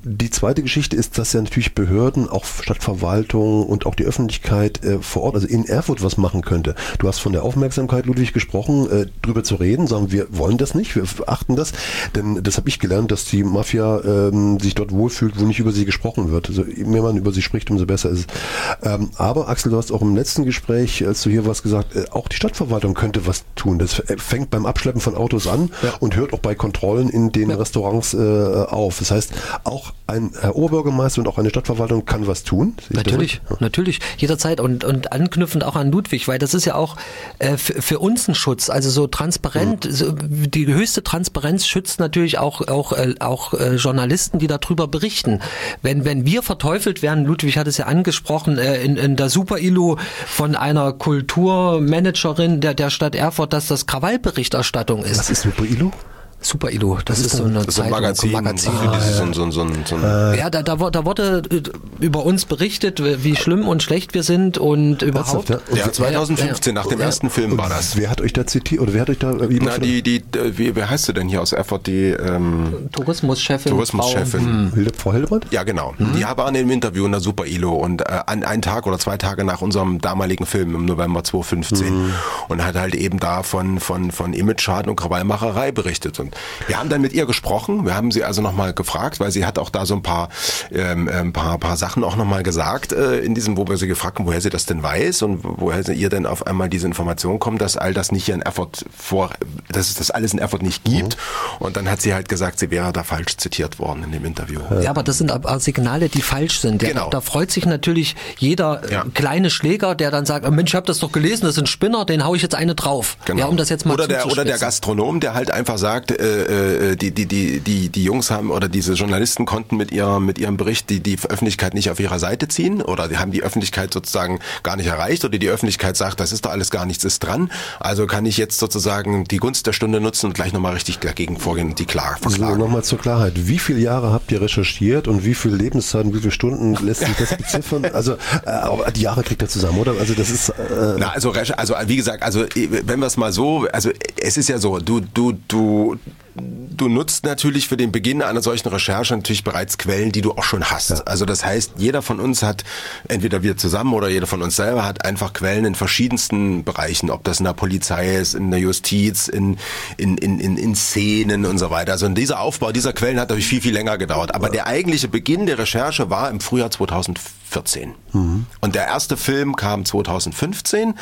die zweite Geschichte ist, dass ja natürlich Behörden, auch Stadtverwaltung und auch die Öffentlichkeit äh, vor Ort, also in Erfurt, was machen könnte. Du hast von der Aufmerksamkeit, Ludwig, gesprochen, äh, drüber zu reden, sagen, wir wollen das nicht, wir achten das, denn das habe ich gelernt, dass die Mafia ähm, sich dort wohlfühlt, wo nicht über sie gesprochen wird. Also je mehr man über sie spricht, umso besser ist es. Ähm, aber Axel, du hast auch im letzten Gespräch, als du hier warst, gesagt, äh, auch die Stadtverwaltung könnte was tun. Das fängt beim Abschleppen von Autos an ja. und hört auch bei Kontrollen in den ja. Restaurants äh, auf. Das heißt, auch ein Herr Oberbürgermeister und auch eine Stadtverwaltung kann was tun. Natürlich, ja. natürlich, jederzeit und, und anknüpfend auch an Ludwig, weil das ist ja auch äh, für, für uns ein Schutz, also so transparent, mhm. so, die höchste Transparenz schützt natürlich auch, auch, äh, auch äh, Journalisten, die darüber berichten. Wenn, wenn wir verteufelt werden, Ludwig hat es ja angesprochen, äh, in, in der Super-I L O von einer Kulturmanagerin der, der Stadt Erfurt, dass das Krawallberichterstattung ist. Was ist Super-I L O? Super-I L O, das, das ist, ist so eine das ist Zeitung, ein Magazin. Magazin. Ah, ja. so, so, so, so, ja, da, da, da wurde über uns berichtet, wie schlimm und schlecht wir sind und überhaupt. Ja, und ja zweitausendfünfzehn, ja, nach dem ja. ersten Film war das. Wer hat euch da zitiert, oder wer hat euch da... Wie Na, die, die, wie, wer heißt du denn hier aus Erfurt? Die ähm, Tourismuschefin. Tourismuschefin. Hm. Frau Hillebrand? Ja, genau. Mhm. Die waren im Interview in der Super-I L O und äh, an einen Tag oder zwei Tage nach unserem damaligen Film im November zweitausendfünfzehn mhm. und hat halt eben da von, von, von Image-Schaden und Krawallmacherei berichtet. Und wir haben dann mit ihr gesprochen. Wir haben sie also nochmal gefragt, weil sie hat auch da so ein paar, ähm, ein paar, paar Sachen auch nochmal gesagt, äh, in diesem, wo wir sie gefragt haben, woher sie das denn weiß und woher sie ihr denn auf einmal diese Information kommt, dass all das nicht hier in Erfurt vor, dass es das alles in Erfurt nicht gibt. Mhm. Und dann hat sie halt gesagt, sie wäre da falsch zitiert worden in dem Interview. Ja, aber das sind aber Signale, die falsch sind. Genau. Da, da freut sich natürlich jeder ja. kleine Schläger, der dann sagt, Mensch, ich habe das doch gelesen, das ist ein Spinner, den hau ich jetzt eine drauf. Genau. Ja, um das jetzt mal oder der Oder der Gastronom, der halt einfach sagt, äh, äh, die, die, die, die, die Jungs haben oder diese Journalisten konnten mit ihrer, mit ihrem Bericht die, die Öffentlichkeit nicht auf ihrer Seite ziehen oder die haben die Öffentlichkeit sozusagen gar nicht erreicht oder die Öffentlichkeit sagt, das ist doch alles gar nichts, ist dran. Also kann ich jetzt sozusagen die Gunst der Stunde nutzen und gleich nochmal richtig dagegen vorgehen und die klar verklagen. So, nochmal zur Klarheit. Wie viele Jahre habt ihr recherchiert und wie viele Lebenszeiten, wie viele Stunden lässt sich das beziffern? Also äh, die Jahre kriegt ihr zusammen, oder? Also das ist... Äh Na, also, also wie gesagt, also wenn wir es mal so, also es ist ja so, du, du, du Du nutzt natürlich für den Beginn einer solchen Recherche natürlich bereits Quellen, die du auch schon hast. Ja. Also das heißt, jeder von uns hat, entweder wir zusammen oder jeder von uns selber hat einfach Quellen in verschiedensten Bereichen, ob das in der Polizei ist, in der Justiz, in, in, in, in, in Szenen und so weiter. Also dieser Aufbau dieser Quellen hat natürlich viel, viel länger gedauert. Aber ja. der eigentliche Beginn der Recherche war im Frühjahr zweitausendvierzehn. Mhm. Und der erste Film kam zweitausendfünfzehn.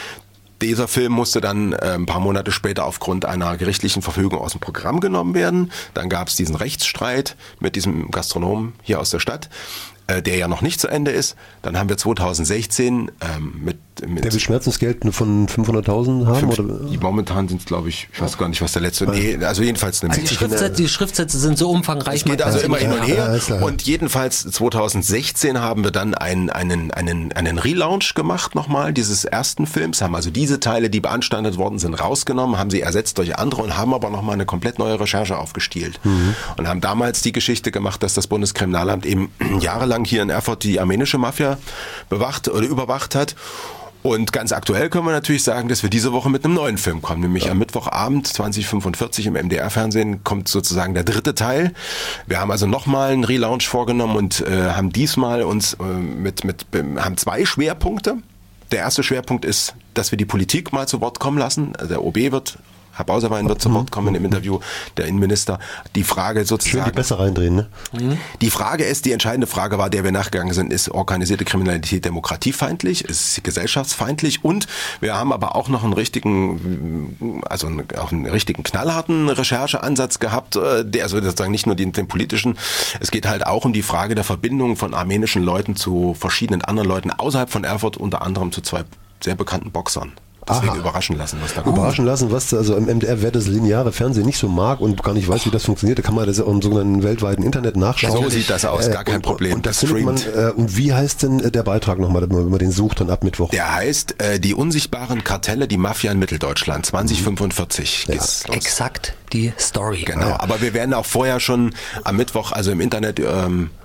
Dieser Film musste dann äh, ein paar Monate später aufgrund einer gerichtlichen Verfügung aus dem Programm genommen werden. Dann gab es diesen Rechtsstreit mit diesem Gastronomen hier aus der Stadt, äh, der ja noch nicht zu Ende ist. Dann haben wir zweitausendsechzehn ähm, mit, mit... Der will Schmerzensgeld von fünfhunderttausend haben? Fünf, oder? Momentan sind es, glaube ich, ich weiß gar nicht, was der letzte... Nee, also jedenfalls... Eine also die, Schriftsätze, die Schriftsätze sind so umfangreich. Es geht also immer hin und her. Ja, und jedenfalls zweitausendsechzehn haben wir dann einen, einen, einen, einen Relaunch gemacht nochmal dieses ersten Films, haben also diese Teile, die beanstandet worden sind, rausgenommen, haben sie ersetzt durch andere und haben aber nochmal eine komplett neue Recherche aufgestielt. Mhm. Und haben damals die Geschichte gemacht, dass das Bundeskriminalamt eben jahrelang hier in Erfurt die armenische Mafia bewacht oder überwacht hat. Und ganz aktuell können wir natürlich sagen, dass wir diese Woche mit einem neuen Film kommen, nämlich ja. am Mittwochabend zwanzig fünfundvierzig im M D R-Fernsehen kommt sozusagen der dritte Teil. Wir haben also nochmal einen Relaunch vorgenommen und äh, haben diesmal uns äh, mit, mit, haben zwei Schwerpunkte. Der erste Schwerpunkt ist, dass wir die Politik mal zu Wort kommen lassen. Der O B wird, Herr Bauserwein wird zu Wort kommen im Interview, der Innenminister. Die Frage sozusagen... Schön die besser reindrehen, ne? Die Frage ist, die entscheidende Frage war, der wir nachgegangen sind, ist organisierte Kriminalität demokratiefeindlich, ist gesellschaftsfeindlich und wir haben aber auch noch einen richtigen, also einen, auch einen richtigen knallharten Rechercheansatz gehabt, der also sozusagen nicht nur den, den politischen, es geht halt auch um die Frage der Verbindung von armenischen Leuten zu verschiedenen anderen Leuten außerhalb von Erfurt, unter anderem zu zwei sehr bekannten Boxern. Deswegen Aha. überraschen lassen, was da kommt. Überraschen lassen, was also im M D R, wer das lineare Fernsehen nicht so mag und gar nicht weiß, wie das funktioniert, da kann man das auch im sogenannten weltweiten Internet nachschauen. So sieht das aus, gar kein und, Problem. Und, das findet man, äh, und wie heißt denn der Beitrag nochmal, wenn man den sucht dann ab Mittwoch? Der heißt äh, die unsichtbaren Kartelle, die Mafia in Mitteldeutschland, zwanzig fünfundvierzig. Ja. Exakt die Story. Genau, ah, ja. aber wir werden auch vorher schon am Mittwoch, also im Internet, ähm,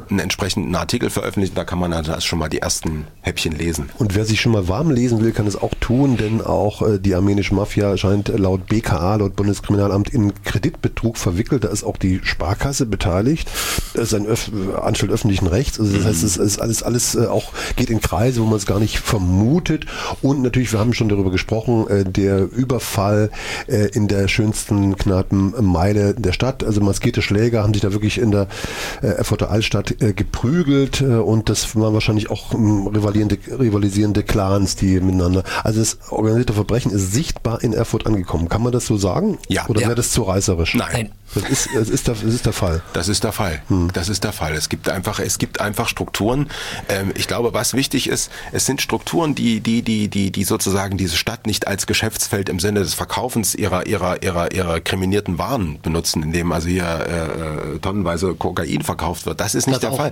einen entsprechenden Artikel veröffentlicht. Da kann man dann schon mal die ersten Häppchen lesen. Und wer sich schon mal warm lesen will, kann es auch tun, denn auch äh, die armenische Mafia scheint laut B K A, laut Bundeskriminalamt, in Kreditbetrug verwickelt. Da ist auch die Sparkasse beteiligt. Das ist ein Öf- Anstalt öffentlichen Rechts. Also das heißt, es ist alles, alles äh, auch geht in Kreise, wo man es gar nicht vermutet. Und natürlich, wir haben schon darüber gesprochen, äh, der Überfall äh, in der schönsten Kneipenmeile der Stadt. Also maskierte Schläger haben sich da wirklich in der äh, Erfurter Altstadt äh, geprügelt äh, und das waren wahrscheinlich auch ähm, rivalisierende, rivalisierende Clans, die miteinander. Also das organisierte Verbrechen ist sichtbar in Erfurt angekommen. Kann man das so sagen? Ja. Oder ja. wäre das zu reißerisch? Nein. Das ist, das ist, der, das ist der Fall. Das ist der Fall. Hm. Das ist der Fall. Es gibt einfach, es gibt einfach Strukturen. Ähm, ich glaube, was wichtig ist, es sind Strukturen, die, die, die, die, die sozusagen diese Stadt nicht als Geschäftsfeld im Sinne des Verkaufens ihrer, ihrer, ihrer, ihrer kriminierten Waren benutzen, indem also hier äh, tonnenweise Kokain verkauft wird. Das ist nicht das der auch. Fall.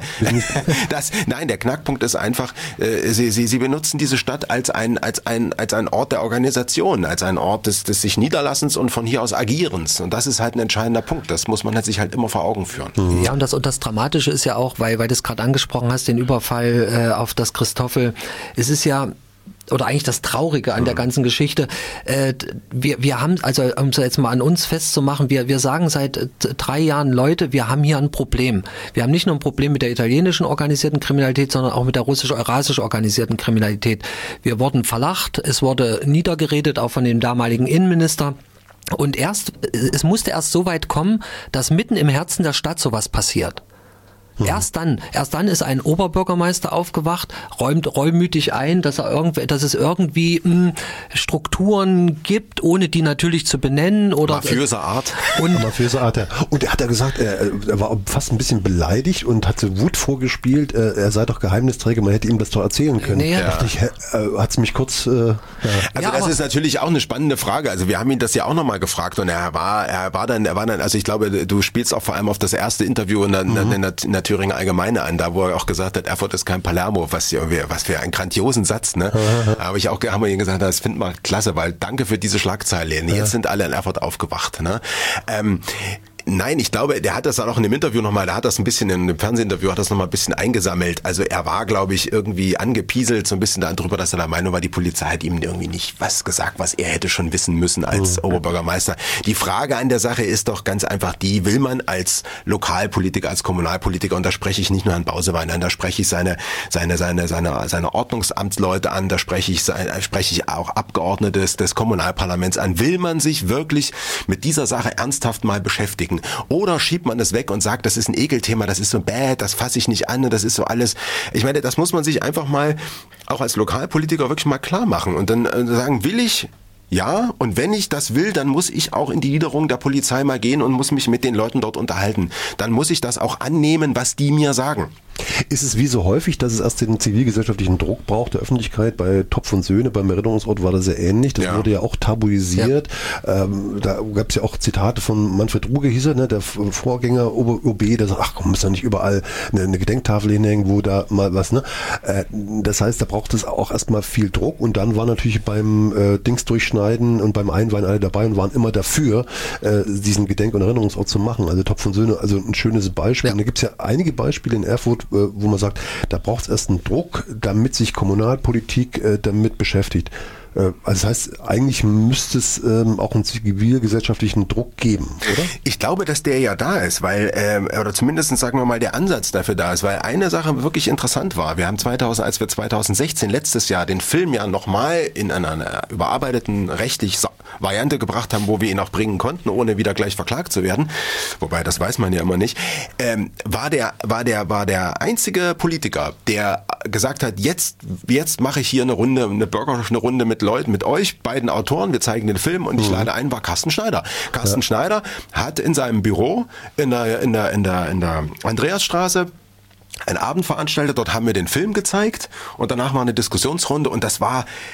Das, nein, der Knackpunkt ist einfach, äh, sie, sie, sie benutzen diese Stadt als ein, als ein, als ein Ort der Organisation, als ein Ort des, des sich Niederlassens und von hier aus Agierens. Und das ist halt ein entscheidender Punkt. Das muss man halt sich halt immer vor Augen führen. Ja, und das, und das Dramatische ist ja auch, weil, weil du es gerade angesprochen hast, den Überfall äh, auf das Christoffel. Es ist ja, oder eigentlich das Traurige an der ganzen Geschichte, äh, wir, wir haben, also um es jetzt mal an uns festzumachen, wir, wir sagen seit drei Jahren, Leute, wir haben hier ein Problem. Wir haben nicht nur ein Problem mit der italienischen organisierten Kriminalität, sondern auch mit der russisch-eurasisch organisierten Kriminalität. Wir wurden verlacht, es wurde niedergeredet, auch von dem damaligen Innenminister. Und erst, es musste erst so weit kommen, dass mitten im Herzen der Stadt sowas passiert. Mhm. Erst dann, erst dann ist ein Oberbürgermeister aufgewacht, räumt reumütig ein, dass er irgendwie, dass es irgendwie mh, Strukturen gibt, ohne die natürlich zu benennen oder mafiöse Art. Und mafiöse Art. Ja. Und er hat ja gesagt, er, er war fast ein bisschen beleidigt und hatte Wut vorgespielt. Er sei doch Geheimnisträger, man hätte ihm das doch erzählen können. Nee, ja. Dachte ich, hat es mich kurz. Äh, ja. Also ja, das ist natürlich auch eine spannende Frage. Also wir haben ihn das ja auch nochmal gefragt und er war, er war dann, er war dann, also ich glaube, du spielst auch vor allem auf das erste Interview in der, mhm. in der, in der Thüringer Allgemeine an, da wo er auch gesagt hat, Erfurt ist kein Palermo, was ja, was für einen grandiosen Satz, ne? Aber ich auch, haben wir ihm gesagt, das finden wir klasse, weil danke für diese Schlagzeile. Jetzt ja. sind alle in Erfurt aufgewacht, ne? Ähm, Nein, ich glaube, der hat das dann auch in dem Interview nochmal, der hat das ein bisschen in einem Fernsehinterview, hat das nochmal ein bisschen eingesammelt. Also er war, glaube ich, irgendwie angepieselt so ein bisschen darüber, dass er der Meinung war, die Polizei hat ihm irgendwie nicht was gesagt, was er hätte schon wissen müssen als mhm. Oberbürgermeister. Die Frage an der Sache ist doch ganz einfach die, will man als Lokalpolitiker, als Kommunalpolitiker, und da spreche ich nicht nur Herrn Bausewein an, da spreche ich seine, seine, seine, seine, seine Ordnungsamtsleute an, da spreche ich, spreche ich auch Abgeordnete des, des Kommunalparlaments an. Will man sich wirklich mit dieser Sache ernsthaft mal beschäftigen? Oder schiebt man das weg und sagt, das ist ein Ekelthema, das ist so bad, das fasse ich nicht an, das ist so alles. Ich meine, das muss man sich einfach mal auch als Lokalpolitiker wirklich mal klar machen und dann sagen, will ich? Ja, und wenn ich das will, dann muss ich auch in die Niederung der Polizei mal gehen und muss mich mit den Leuten dort unterhalten. Dann muss ich das auch annehmen, was die mir sagen. Ist es wie so häufig, dass es erst den zivilgesellschaftlichen Druck braucht, der Öffentlichkeit? Bei Topf und Söhne, beim Erinnerungsort war das sehr ähnlich. Das ja. wurde ja auch tabuisiert. Ja. Ähm, da gab es ja auch Zitate von Manfred Ruge, hieß er, ne, der Vorgänger O B, der sagt, ach komm, muss da nicht überall eine, eine Gedenktafel hinhängen, wo da mal was, ne? Äh, das heißt, da braucht es auch erstmal viel Druck und dann war natürlich beim äh, Dings durchschneiden und beim Einweihen alle dabei und waren immer dafür, äh, diesen Gedenk- und Erinnerungsort zu machen. Also Topf und Söhne, also ein schönes Beispiel. Ja. Und da gibt es ja einige Beispiele in Erfurt, wo man sagt, da braucht es erst einen Druck, damit sich Kommunalpolitik äh, damit beschäftigt. Also das heißt, eigentlich müsste es ähm, auch einen zivilgesellschaftlichen Druck geben, oder? Ich glaube, dass der ja da ist, weil, ähm, oder zumindest sagen wir mal, der Ansatz dafür da ist, weil eine Sache wirklich interessant war. Wir haben zweitausend, als wir zweitausendsechzehn, letztes Jahr, den Film ja nochmal in einer überarbeiteten rechtlich Variante gebracht haben, wo wir ihn auch bringen konnten, ohne wieder gleich verklagt zu werden, wobei das weiß man ja immer nicht, ähm, war der, war der, war der einzige Politiker, der gesagt hat, jetzt, jetzt mache ich hier eine Runde, eine bürgerliche Runde mit Leuten, mit euch, beiden Autoren, wir zeigen den Film und ich mhm. lade ein, war Carsten Schneider. Carsten ja. Schneider hat in seinem Büro in der, in der, in der, in der Andreasstraße einen Abend veranstaltet, dort haben wir den Film gezeigt und danach war eine Diskussionsrunde und das war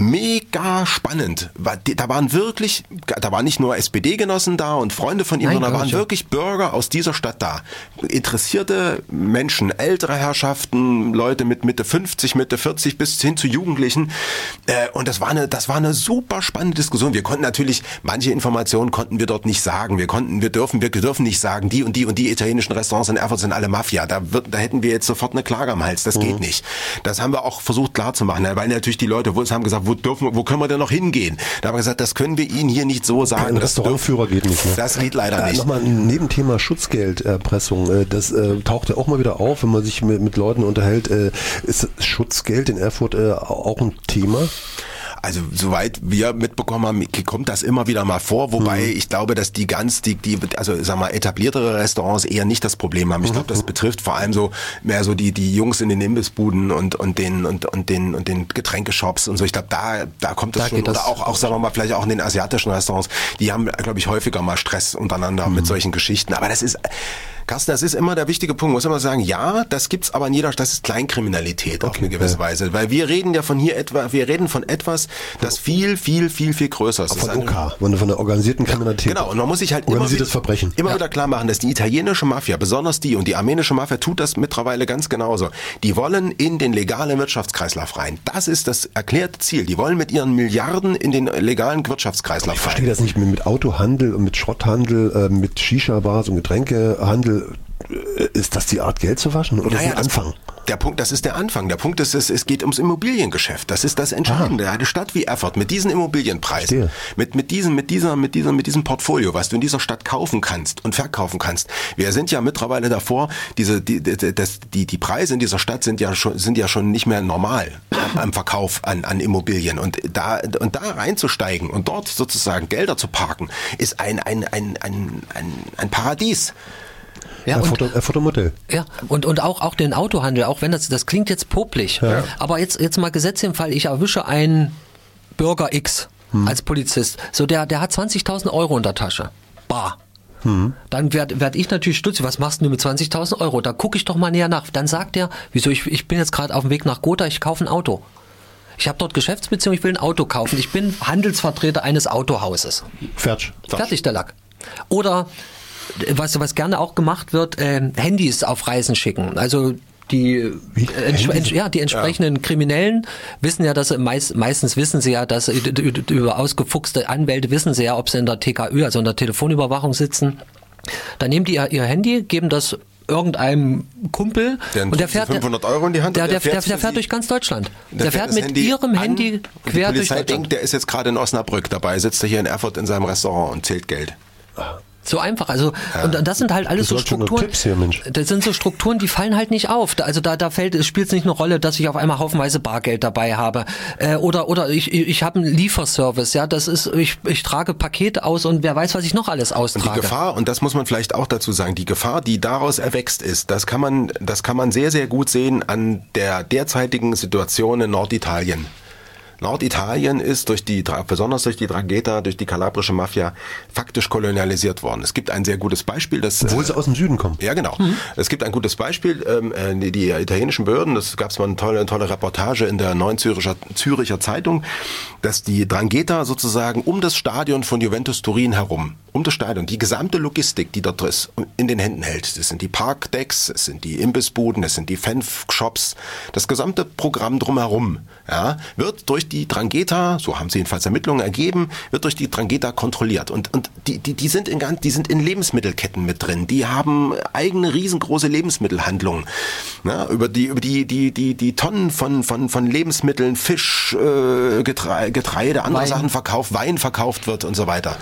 mega spannend. Da waren wirklich, da waren nicht nur S P D-Genossen da und Freunde von ihm, Nein, sondern da waren wirklich Bürger aus dieser Stadt da. Interessierte Menschen, ältere Herrschaften, Leute mit Mitte fünfzig, Mitte vierzig bis hin zu Jugendlichen. Und das war eine, das war eine super spannende Diskussion. Wir konnten natürlich, manche Informationen konnten wir dort nicht sagen. Wir konnten, wir dürfen, wir dürfen nicht sagen, die und die und die italienischen Restaurants in Erfurt sind alle Mafia. Da wird, da hätten wir jetzt sofort eine Klage am Hals. Das mhm. geht nicht. Das haben wir auch versucht klarzumachen, weil natürlich die Leute haben gesagt, wo dürfen, wo können wir denn noch hingehen? Da haben wir gesagt, das können wir Ihnen hier nicht so sagen. Ein Restaurantführer geht nicht. Ne? Das geht leider äh, nicht. Nochmal ein Nebenthema Schutzgelderpressung. Das äh, taucht ja auch mal wieder auf, wenn man sich mit, mit Leuten unterhält. Äh, ist Schutzgeld in Erfurt äh, auch ein Thema? Also soweit wir mitbekommen haben, kommt das immer wieder mal vor, wobei mhm. ich glaube, dass die ganz, die, die, also sag mal, etabliertere Restaurants eher nicht das Problem haben. Ich glaube, das betrifft vor allem so mehr so die die Jungs in den Imbissbuden und und den und und den und den Getränkeshops und so. Ich glaube, da da kommt das da schon. Oder das auch auch sagen wir mal vielleicht auch in den asiatischen Restaurants. Die haben, glaube ich, häufiger mal Stress untereinander mhm. mit solchen Geschichten. Aber das ist Carsten, das ist immer der wichtige Punkt. Man muss immer sagen, ja, das gibt's aber in jeder, das ist Kleinkriminalität auf okay, eine gewisse ja. Weise. Weil wir reden ja von hier etwa, wir reden von etwas, das viel, viel, viel, viel größer ist. Von O K, von der organisierten Kriminalität. Genau, und man muss sich halt immer, wieder, Verbrechen. immer ja. wieder klar machen, dass die italienische Mafia, besonders die und die armenische Mafia tut das mittlerweile ganz genauso. Die wollen in den legalen Wirtschaftskreislauf rein. Das ist das erklärte Ziel. Die wollen mit ihren Milliarden in den legalen Wirtschaftskreislauf rein. Ich verstehe das nicht mit Autohandel und mit Schrotthandel, mit Shisha-Bars und Getränkehandel. Ist das die Art, Geld zu waschen oder naja, ist der Anfang? Der Punkt, das ist der Anfang. Der Punkt ist, es, es geht ums Immobiliengeschäft. Das ist das Entscheidende. Aha. Eine Stadt wie Erfurt mit diesen Immobilienpreisen, mit mit diesem mit dieser mit dieser mit diesem Portfolio, was du in dieser Stadt kaufen kannst und verkaufen kannst. Wir sind ja mittlerweile davor. Diese die die, das, die die Preise in dieser Stadt sind ja schon sind ja schon nicht mehr normal am Verkauf an an Immobilien und da und da reinzusteigen und dort sozusagen Gelder zu parken, ist ein ein ein ein ein, ein Paradies. Ja, ein, und, Foto, ein Fotomodell. Ja, und, und auch, auch den Autohandel, auch wenn das, das klingt jetzt popelig, ja. aber jetzt, jetzt mal Gesetz im Fall, ich erwische einen Bürger X hm. als Polizist, so der, der hat zwanzigtausend Euro in der Tasche, bar. Hm. Dann werde werd ich natürlich stutzig, was machst du mit zwanzigtausend Euro? Da gucke ich doch mal näher nach. Dann sagt er, wieso, ich, ich bin jetzt gerade auf dem Weg nach Gotha, ich kaufe ein Auto. Ich habe dort Geschäftsbeziehung, ich will ein Auto kaufen. Ich bin Handelsvertreter eines Autohauses. Fertig. Fertig der Lack. Oder was, was gerne auch gemacht wird, äh, Handys auf Reisen schicken. Also die, äh, ja, die entsprechenden ja. Kriminellen wissen ja, dass meist, meistens wissen sie ja, dass über ausgefuchste Anwälte wissen sie ja, ob sie in der T K Ü, also in der Telefonüberwachung sitzen. Dann nehmen die ihr Handy, geben das irgendeinem Kumpel der und der fährt fünfhundert Euro in die Hand der, der, der fährt, der, der fährt durch ganz Deutschland. Der, der fährt, fährt mit Handy ihrem Handy quer die durch Polizei Deutschland. Denkt, der ist jetzt gerade in Osnabrück dabei, sitzt er hier in Erfurt in seinem Restaurant und zählt Geld. So einfach, also ja. und das sind halt alles so Strukturen. Hier, Mensch. Das sind so Strukturen, die fallen halt nicht auf. Also da da fällt, es spielt nicht eine Rolle, dass ich auf einmal haufenweise Bargeld dabei habe äh, oder oder ich ich habe einen Lieferservice, ja, das ist ich ich trage Pakete aus und wer weiß, was ich noch alles austrage. Und die Gefahr, und das muss man vielleicht auch dazu sagen, die Gefahr, die daraus erwächst ist, das kann man das kann man sehr sehr gut sehen an der derzeitigen Situation in Norditalien. Norditalien ist durch die, besonders durch die Drangheta, durch die kalabrische Mafia faktisch kolonialisiert worden. Es gibt ein sehr gutes Beispiel, das obwohl sie aus dem Süden kommen. Ja, genau. Mhm. Es gibt ein gutes Beispiel, ähm, die, die italienischen Behörden, das gab es mal eine tolle, eine tolle Reportage in der Neuen Züricher, Züricher Zeitung, dass die Drangheta sozusagen um das Stadion von Juventus Turin herum, um das Stadion, die gesamte Logistik, die dort ist, in den Händen hält. Das sind die Parkdecks, es sind die Imbissbuden, es sind die Fanshops, das gesamte Programm drumherum, ja, wird durch die Drangheta, so haben sie jedenfalls Ermittlungen ergeben, wird durch die Drangheta kontrolliert. Und, und die, die, die, sind in, die sind in Lebensmittelketten mit drin. Die haben eigene riesengroße Lebensmittelhandlungen. Ja, über die, über die, die, die, die Tonnen von, von, von Lebensmitteln, Fisch, äh, Getreide, Getreide, andere Wein. Sachen verkauft, Wein verkauft wird und so weiter.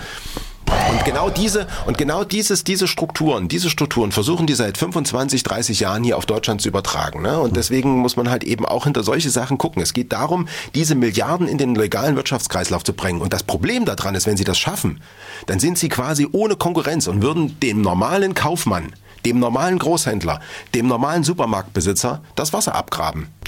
Und genau diese, und genau dieses, diese Strukturen, diese Strukturen versuchen die seit fünfundzwanzig, dreißig Jahren hier auf Deutschland zu übertragen, ne? Und deswegen muss man halt eben auch hinter solche Sachen gucken. Es geht darum, diese Milliarden in den legalen Wirtschaftskreislauf zu bringen. Und das Problem daran ist, wenn sie das schaffen, dann sind sie quasi ohne Konkurrenz und würden dem normalen Kaufmann, dem normalen Großhändler, dem normalen Supermarktbesitzer das Wasser abgraben.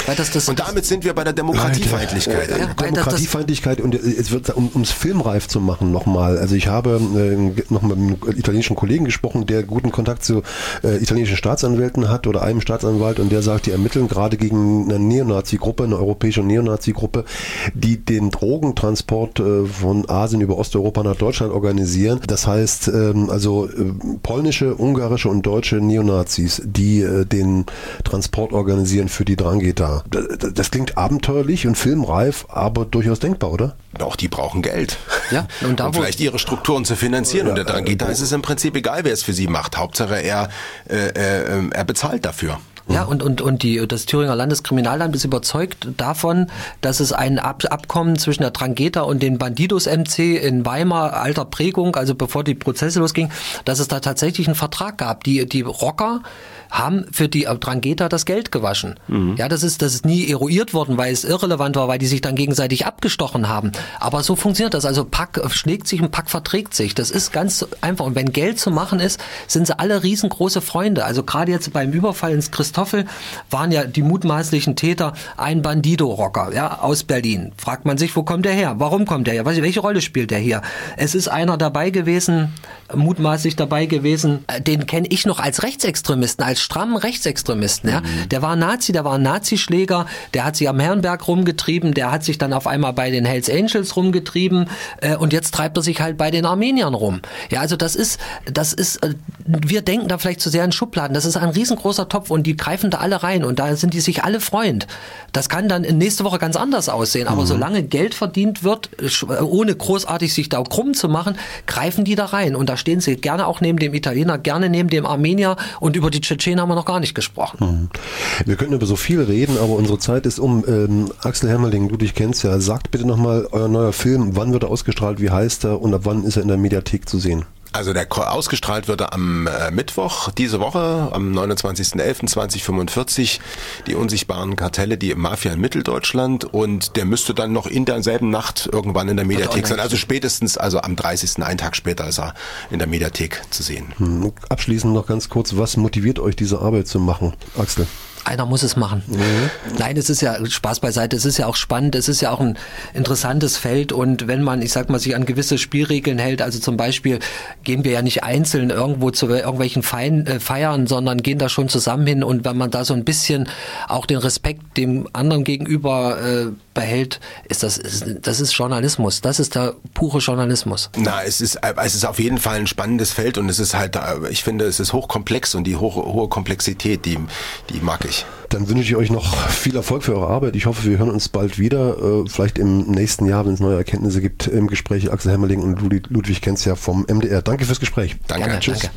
Weil das, das, und damit sind wir bei der Demokratiefeindlichkeit. Leute, äh, Demokratiefeindlichkeit und es wird, um es filmreif zu machen nochmal. Also ich habe äh, noch mit einem italienischen Kollegen gesprochen, der guten Kontakt zu äh, italienischen Staatsanwälten hat oder einem Staatsanwalt und der sagt, die ermitteln gerade gegen eine Neonazi-Gruppe, eine europäische Neonazi-Gruppe, die den Drogentransport äh, von Asien über Osteuropa nach Deutschland organisieren. Das heißt, ähm, also äh, polnische, ungarische und deutsche Neonazis, die äh, den Transport organisieren für die Drangheta. Das, das klingt abenteuerlich und filmreif, aber durchaus denkbar, oder? Auch die brauchen Geld. Ja, und da um vielleicht ihre Strukturen zu finanzieren. Ja, und der Drangheta ist es im Prinzip egal, wer es für sie macht. Hauptsache er, äh, äh, er bezahlt dafür. Ja, und, und, und die, das Thüringer Landeskriminalamt ist überzeugt davon, dass es ein Ab- Abkommen zwischen der Drangheta und den Bandidos-M C in Weimar, alter Prägung, also bevor die Prozesse losgingen, dass es da tatsächlich einen Vertrag gab. Die, die Rocker haben für die Drangheta das Geld gewaschen. Mhm. Ja, das ist, das ist nie eruiert worden, weil es irrelevant war, weil die sich dann gegenseitig abgestochen haben. Aber so funktioniert das. Also Pack schlägt sich und Pack verträgt sich. Das ist ganz einfach. Und wenn Geld zu machen ist, sind sie alle riesengroße Freunde. Also gerade jetzt beim Überfall ins Christoffel waren ja die mutmaßlichen Täter ein Bandido-Rocker, ja, aus Berlin. Fragt man sich, wo kommt der her? Warum kommt der her? Welche Rolle spielt der hier? Es ist einer dabei gewesen, mutmaßlich dabei gewesen, den kenne ich noch als Rechtsextremisten, als strammen Rechtsextremisten. Ja. Mhm. Der war Nazi, der war ein Nazischläger, der hat sich am Herrenberg rumgetrieben, der hat sich dann auf einmal bei den Hells Angels rumgetrieben äh, und jetzt treibt er sich halt bei den Armeniern rum. Ja, also das ist, das ist, äh, wir denken da vielleicht zu sehr in Schubladen. Das ist ein riesengroßer Topf und die greifen da alle rein und da sind die sich alle Freund. Das kann dann nächste Woche ganz anders aussehen, aber mhm. solange Geld verdient wird, ohne großartig sich da krumm zu machen, greifen die da rein und da stehen sie gerne auch neben dem Italiener, gerne neben dem Armenier und über die Tschetschenen haben wir noch gar nicht gesprochen. Mhm. Wir könnten über so viel reden, aber unsere Zeit ist um. Ähm, Axel Hämmerling, du dich kennst ja, sagt bitte nochmal euer neuer Film, wann wird er ausgestrahlt, wie heißt er und ab wann ist er in der Mediathek zu sehen? Also der ausgestrahlt wird er am äh, Mittwoch diese Woche, am neunundzwanzigsten elften zweitausendfünfundvierzig, die unsichtbaren Kartelle, die Mafia in Mitteldeutschland und der müsste dann noch in derselben Nacht irgendwann in der Mediathek sein, also spätestens, also am dreißigsten einen Tag später ist er in der Mediathek zu sehen. Hm. Abschließend noch ganz kurz, was motiviert euch diese Arbeit zu machen, Axel? Einer muss es machen. Mhm. Nein, es ist ja Spaß beiseite, es ist ja auch spannend, es ist ja auch ein interessantes Feld und wenn man, ich sag mal, sich an gewisse Spielregeln hält, also zum Beispiel gehen wir ja nicht einzeln irgendwo zu irgendwelchen Feiern, sondern gehen da schon zusammen hin und wenn man da so ein bisschen auch den Respekt dem anderen gegenüber äh, behält, ist das, ist, das ist Journalismus, das ist der pure Journalismus. Na, es ist, es ist auf jeden Fall ein spannendes Feld und es ist halt, ich finde, es ist hochkomplex und die hohe, hohe Komplexität, die, die mag ich. Dann wünsche ich euch noch viel Erfolg für eure Arbeit. Ich hoffe, wir hören uns bald wieder, äh, vielleicht im nächsten Jahr, wenn es neue Erkenntnisse gibt, im Gespräch. Axel Hämmerling und Ludwig Kenzja vom M D R. Danke fürs Gespräch. Danke. Gerne, Tschüss. Danke.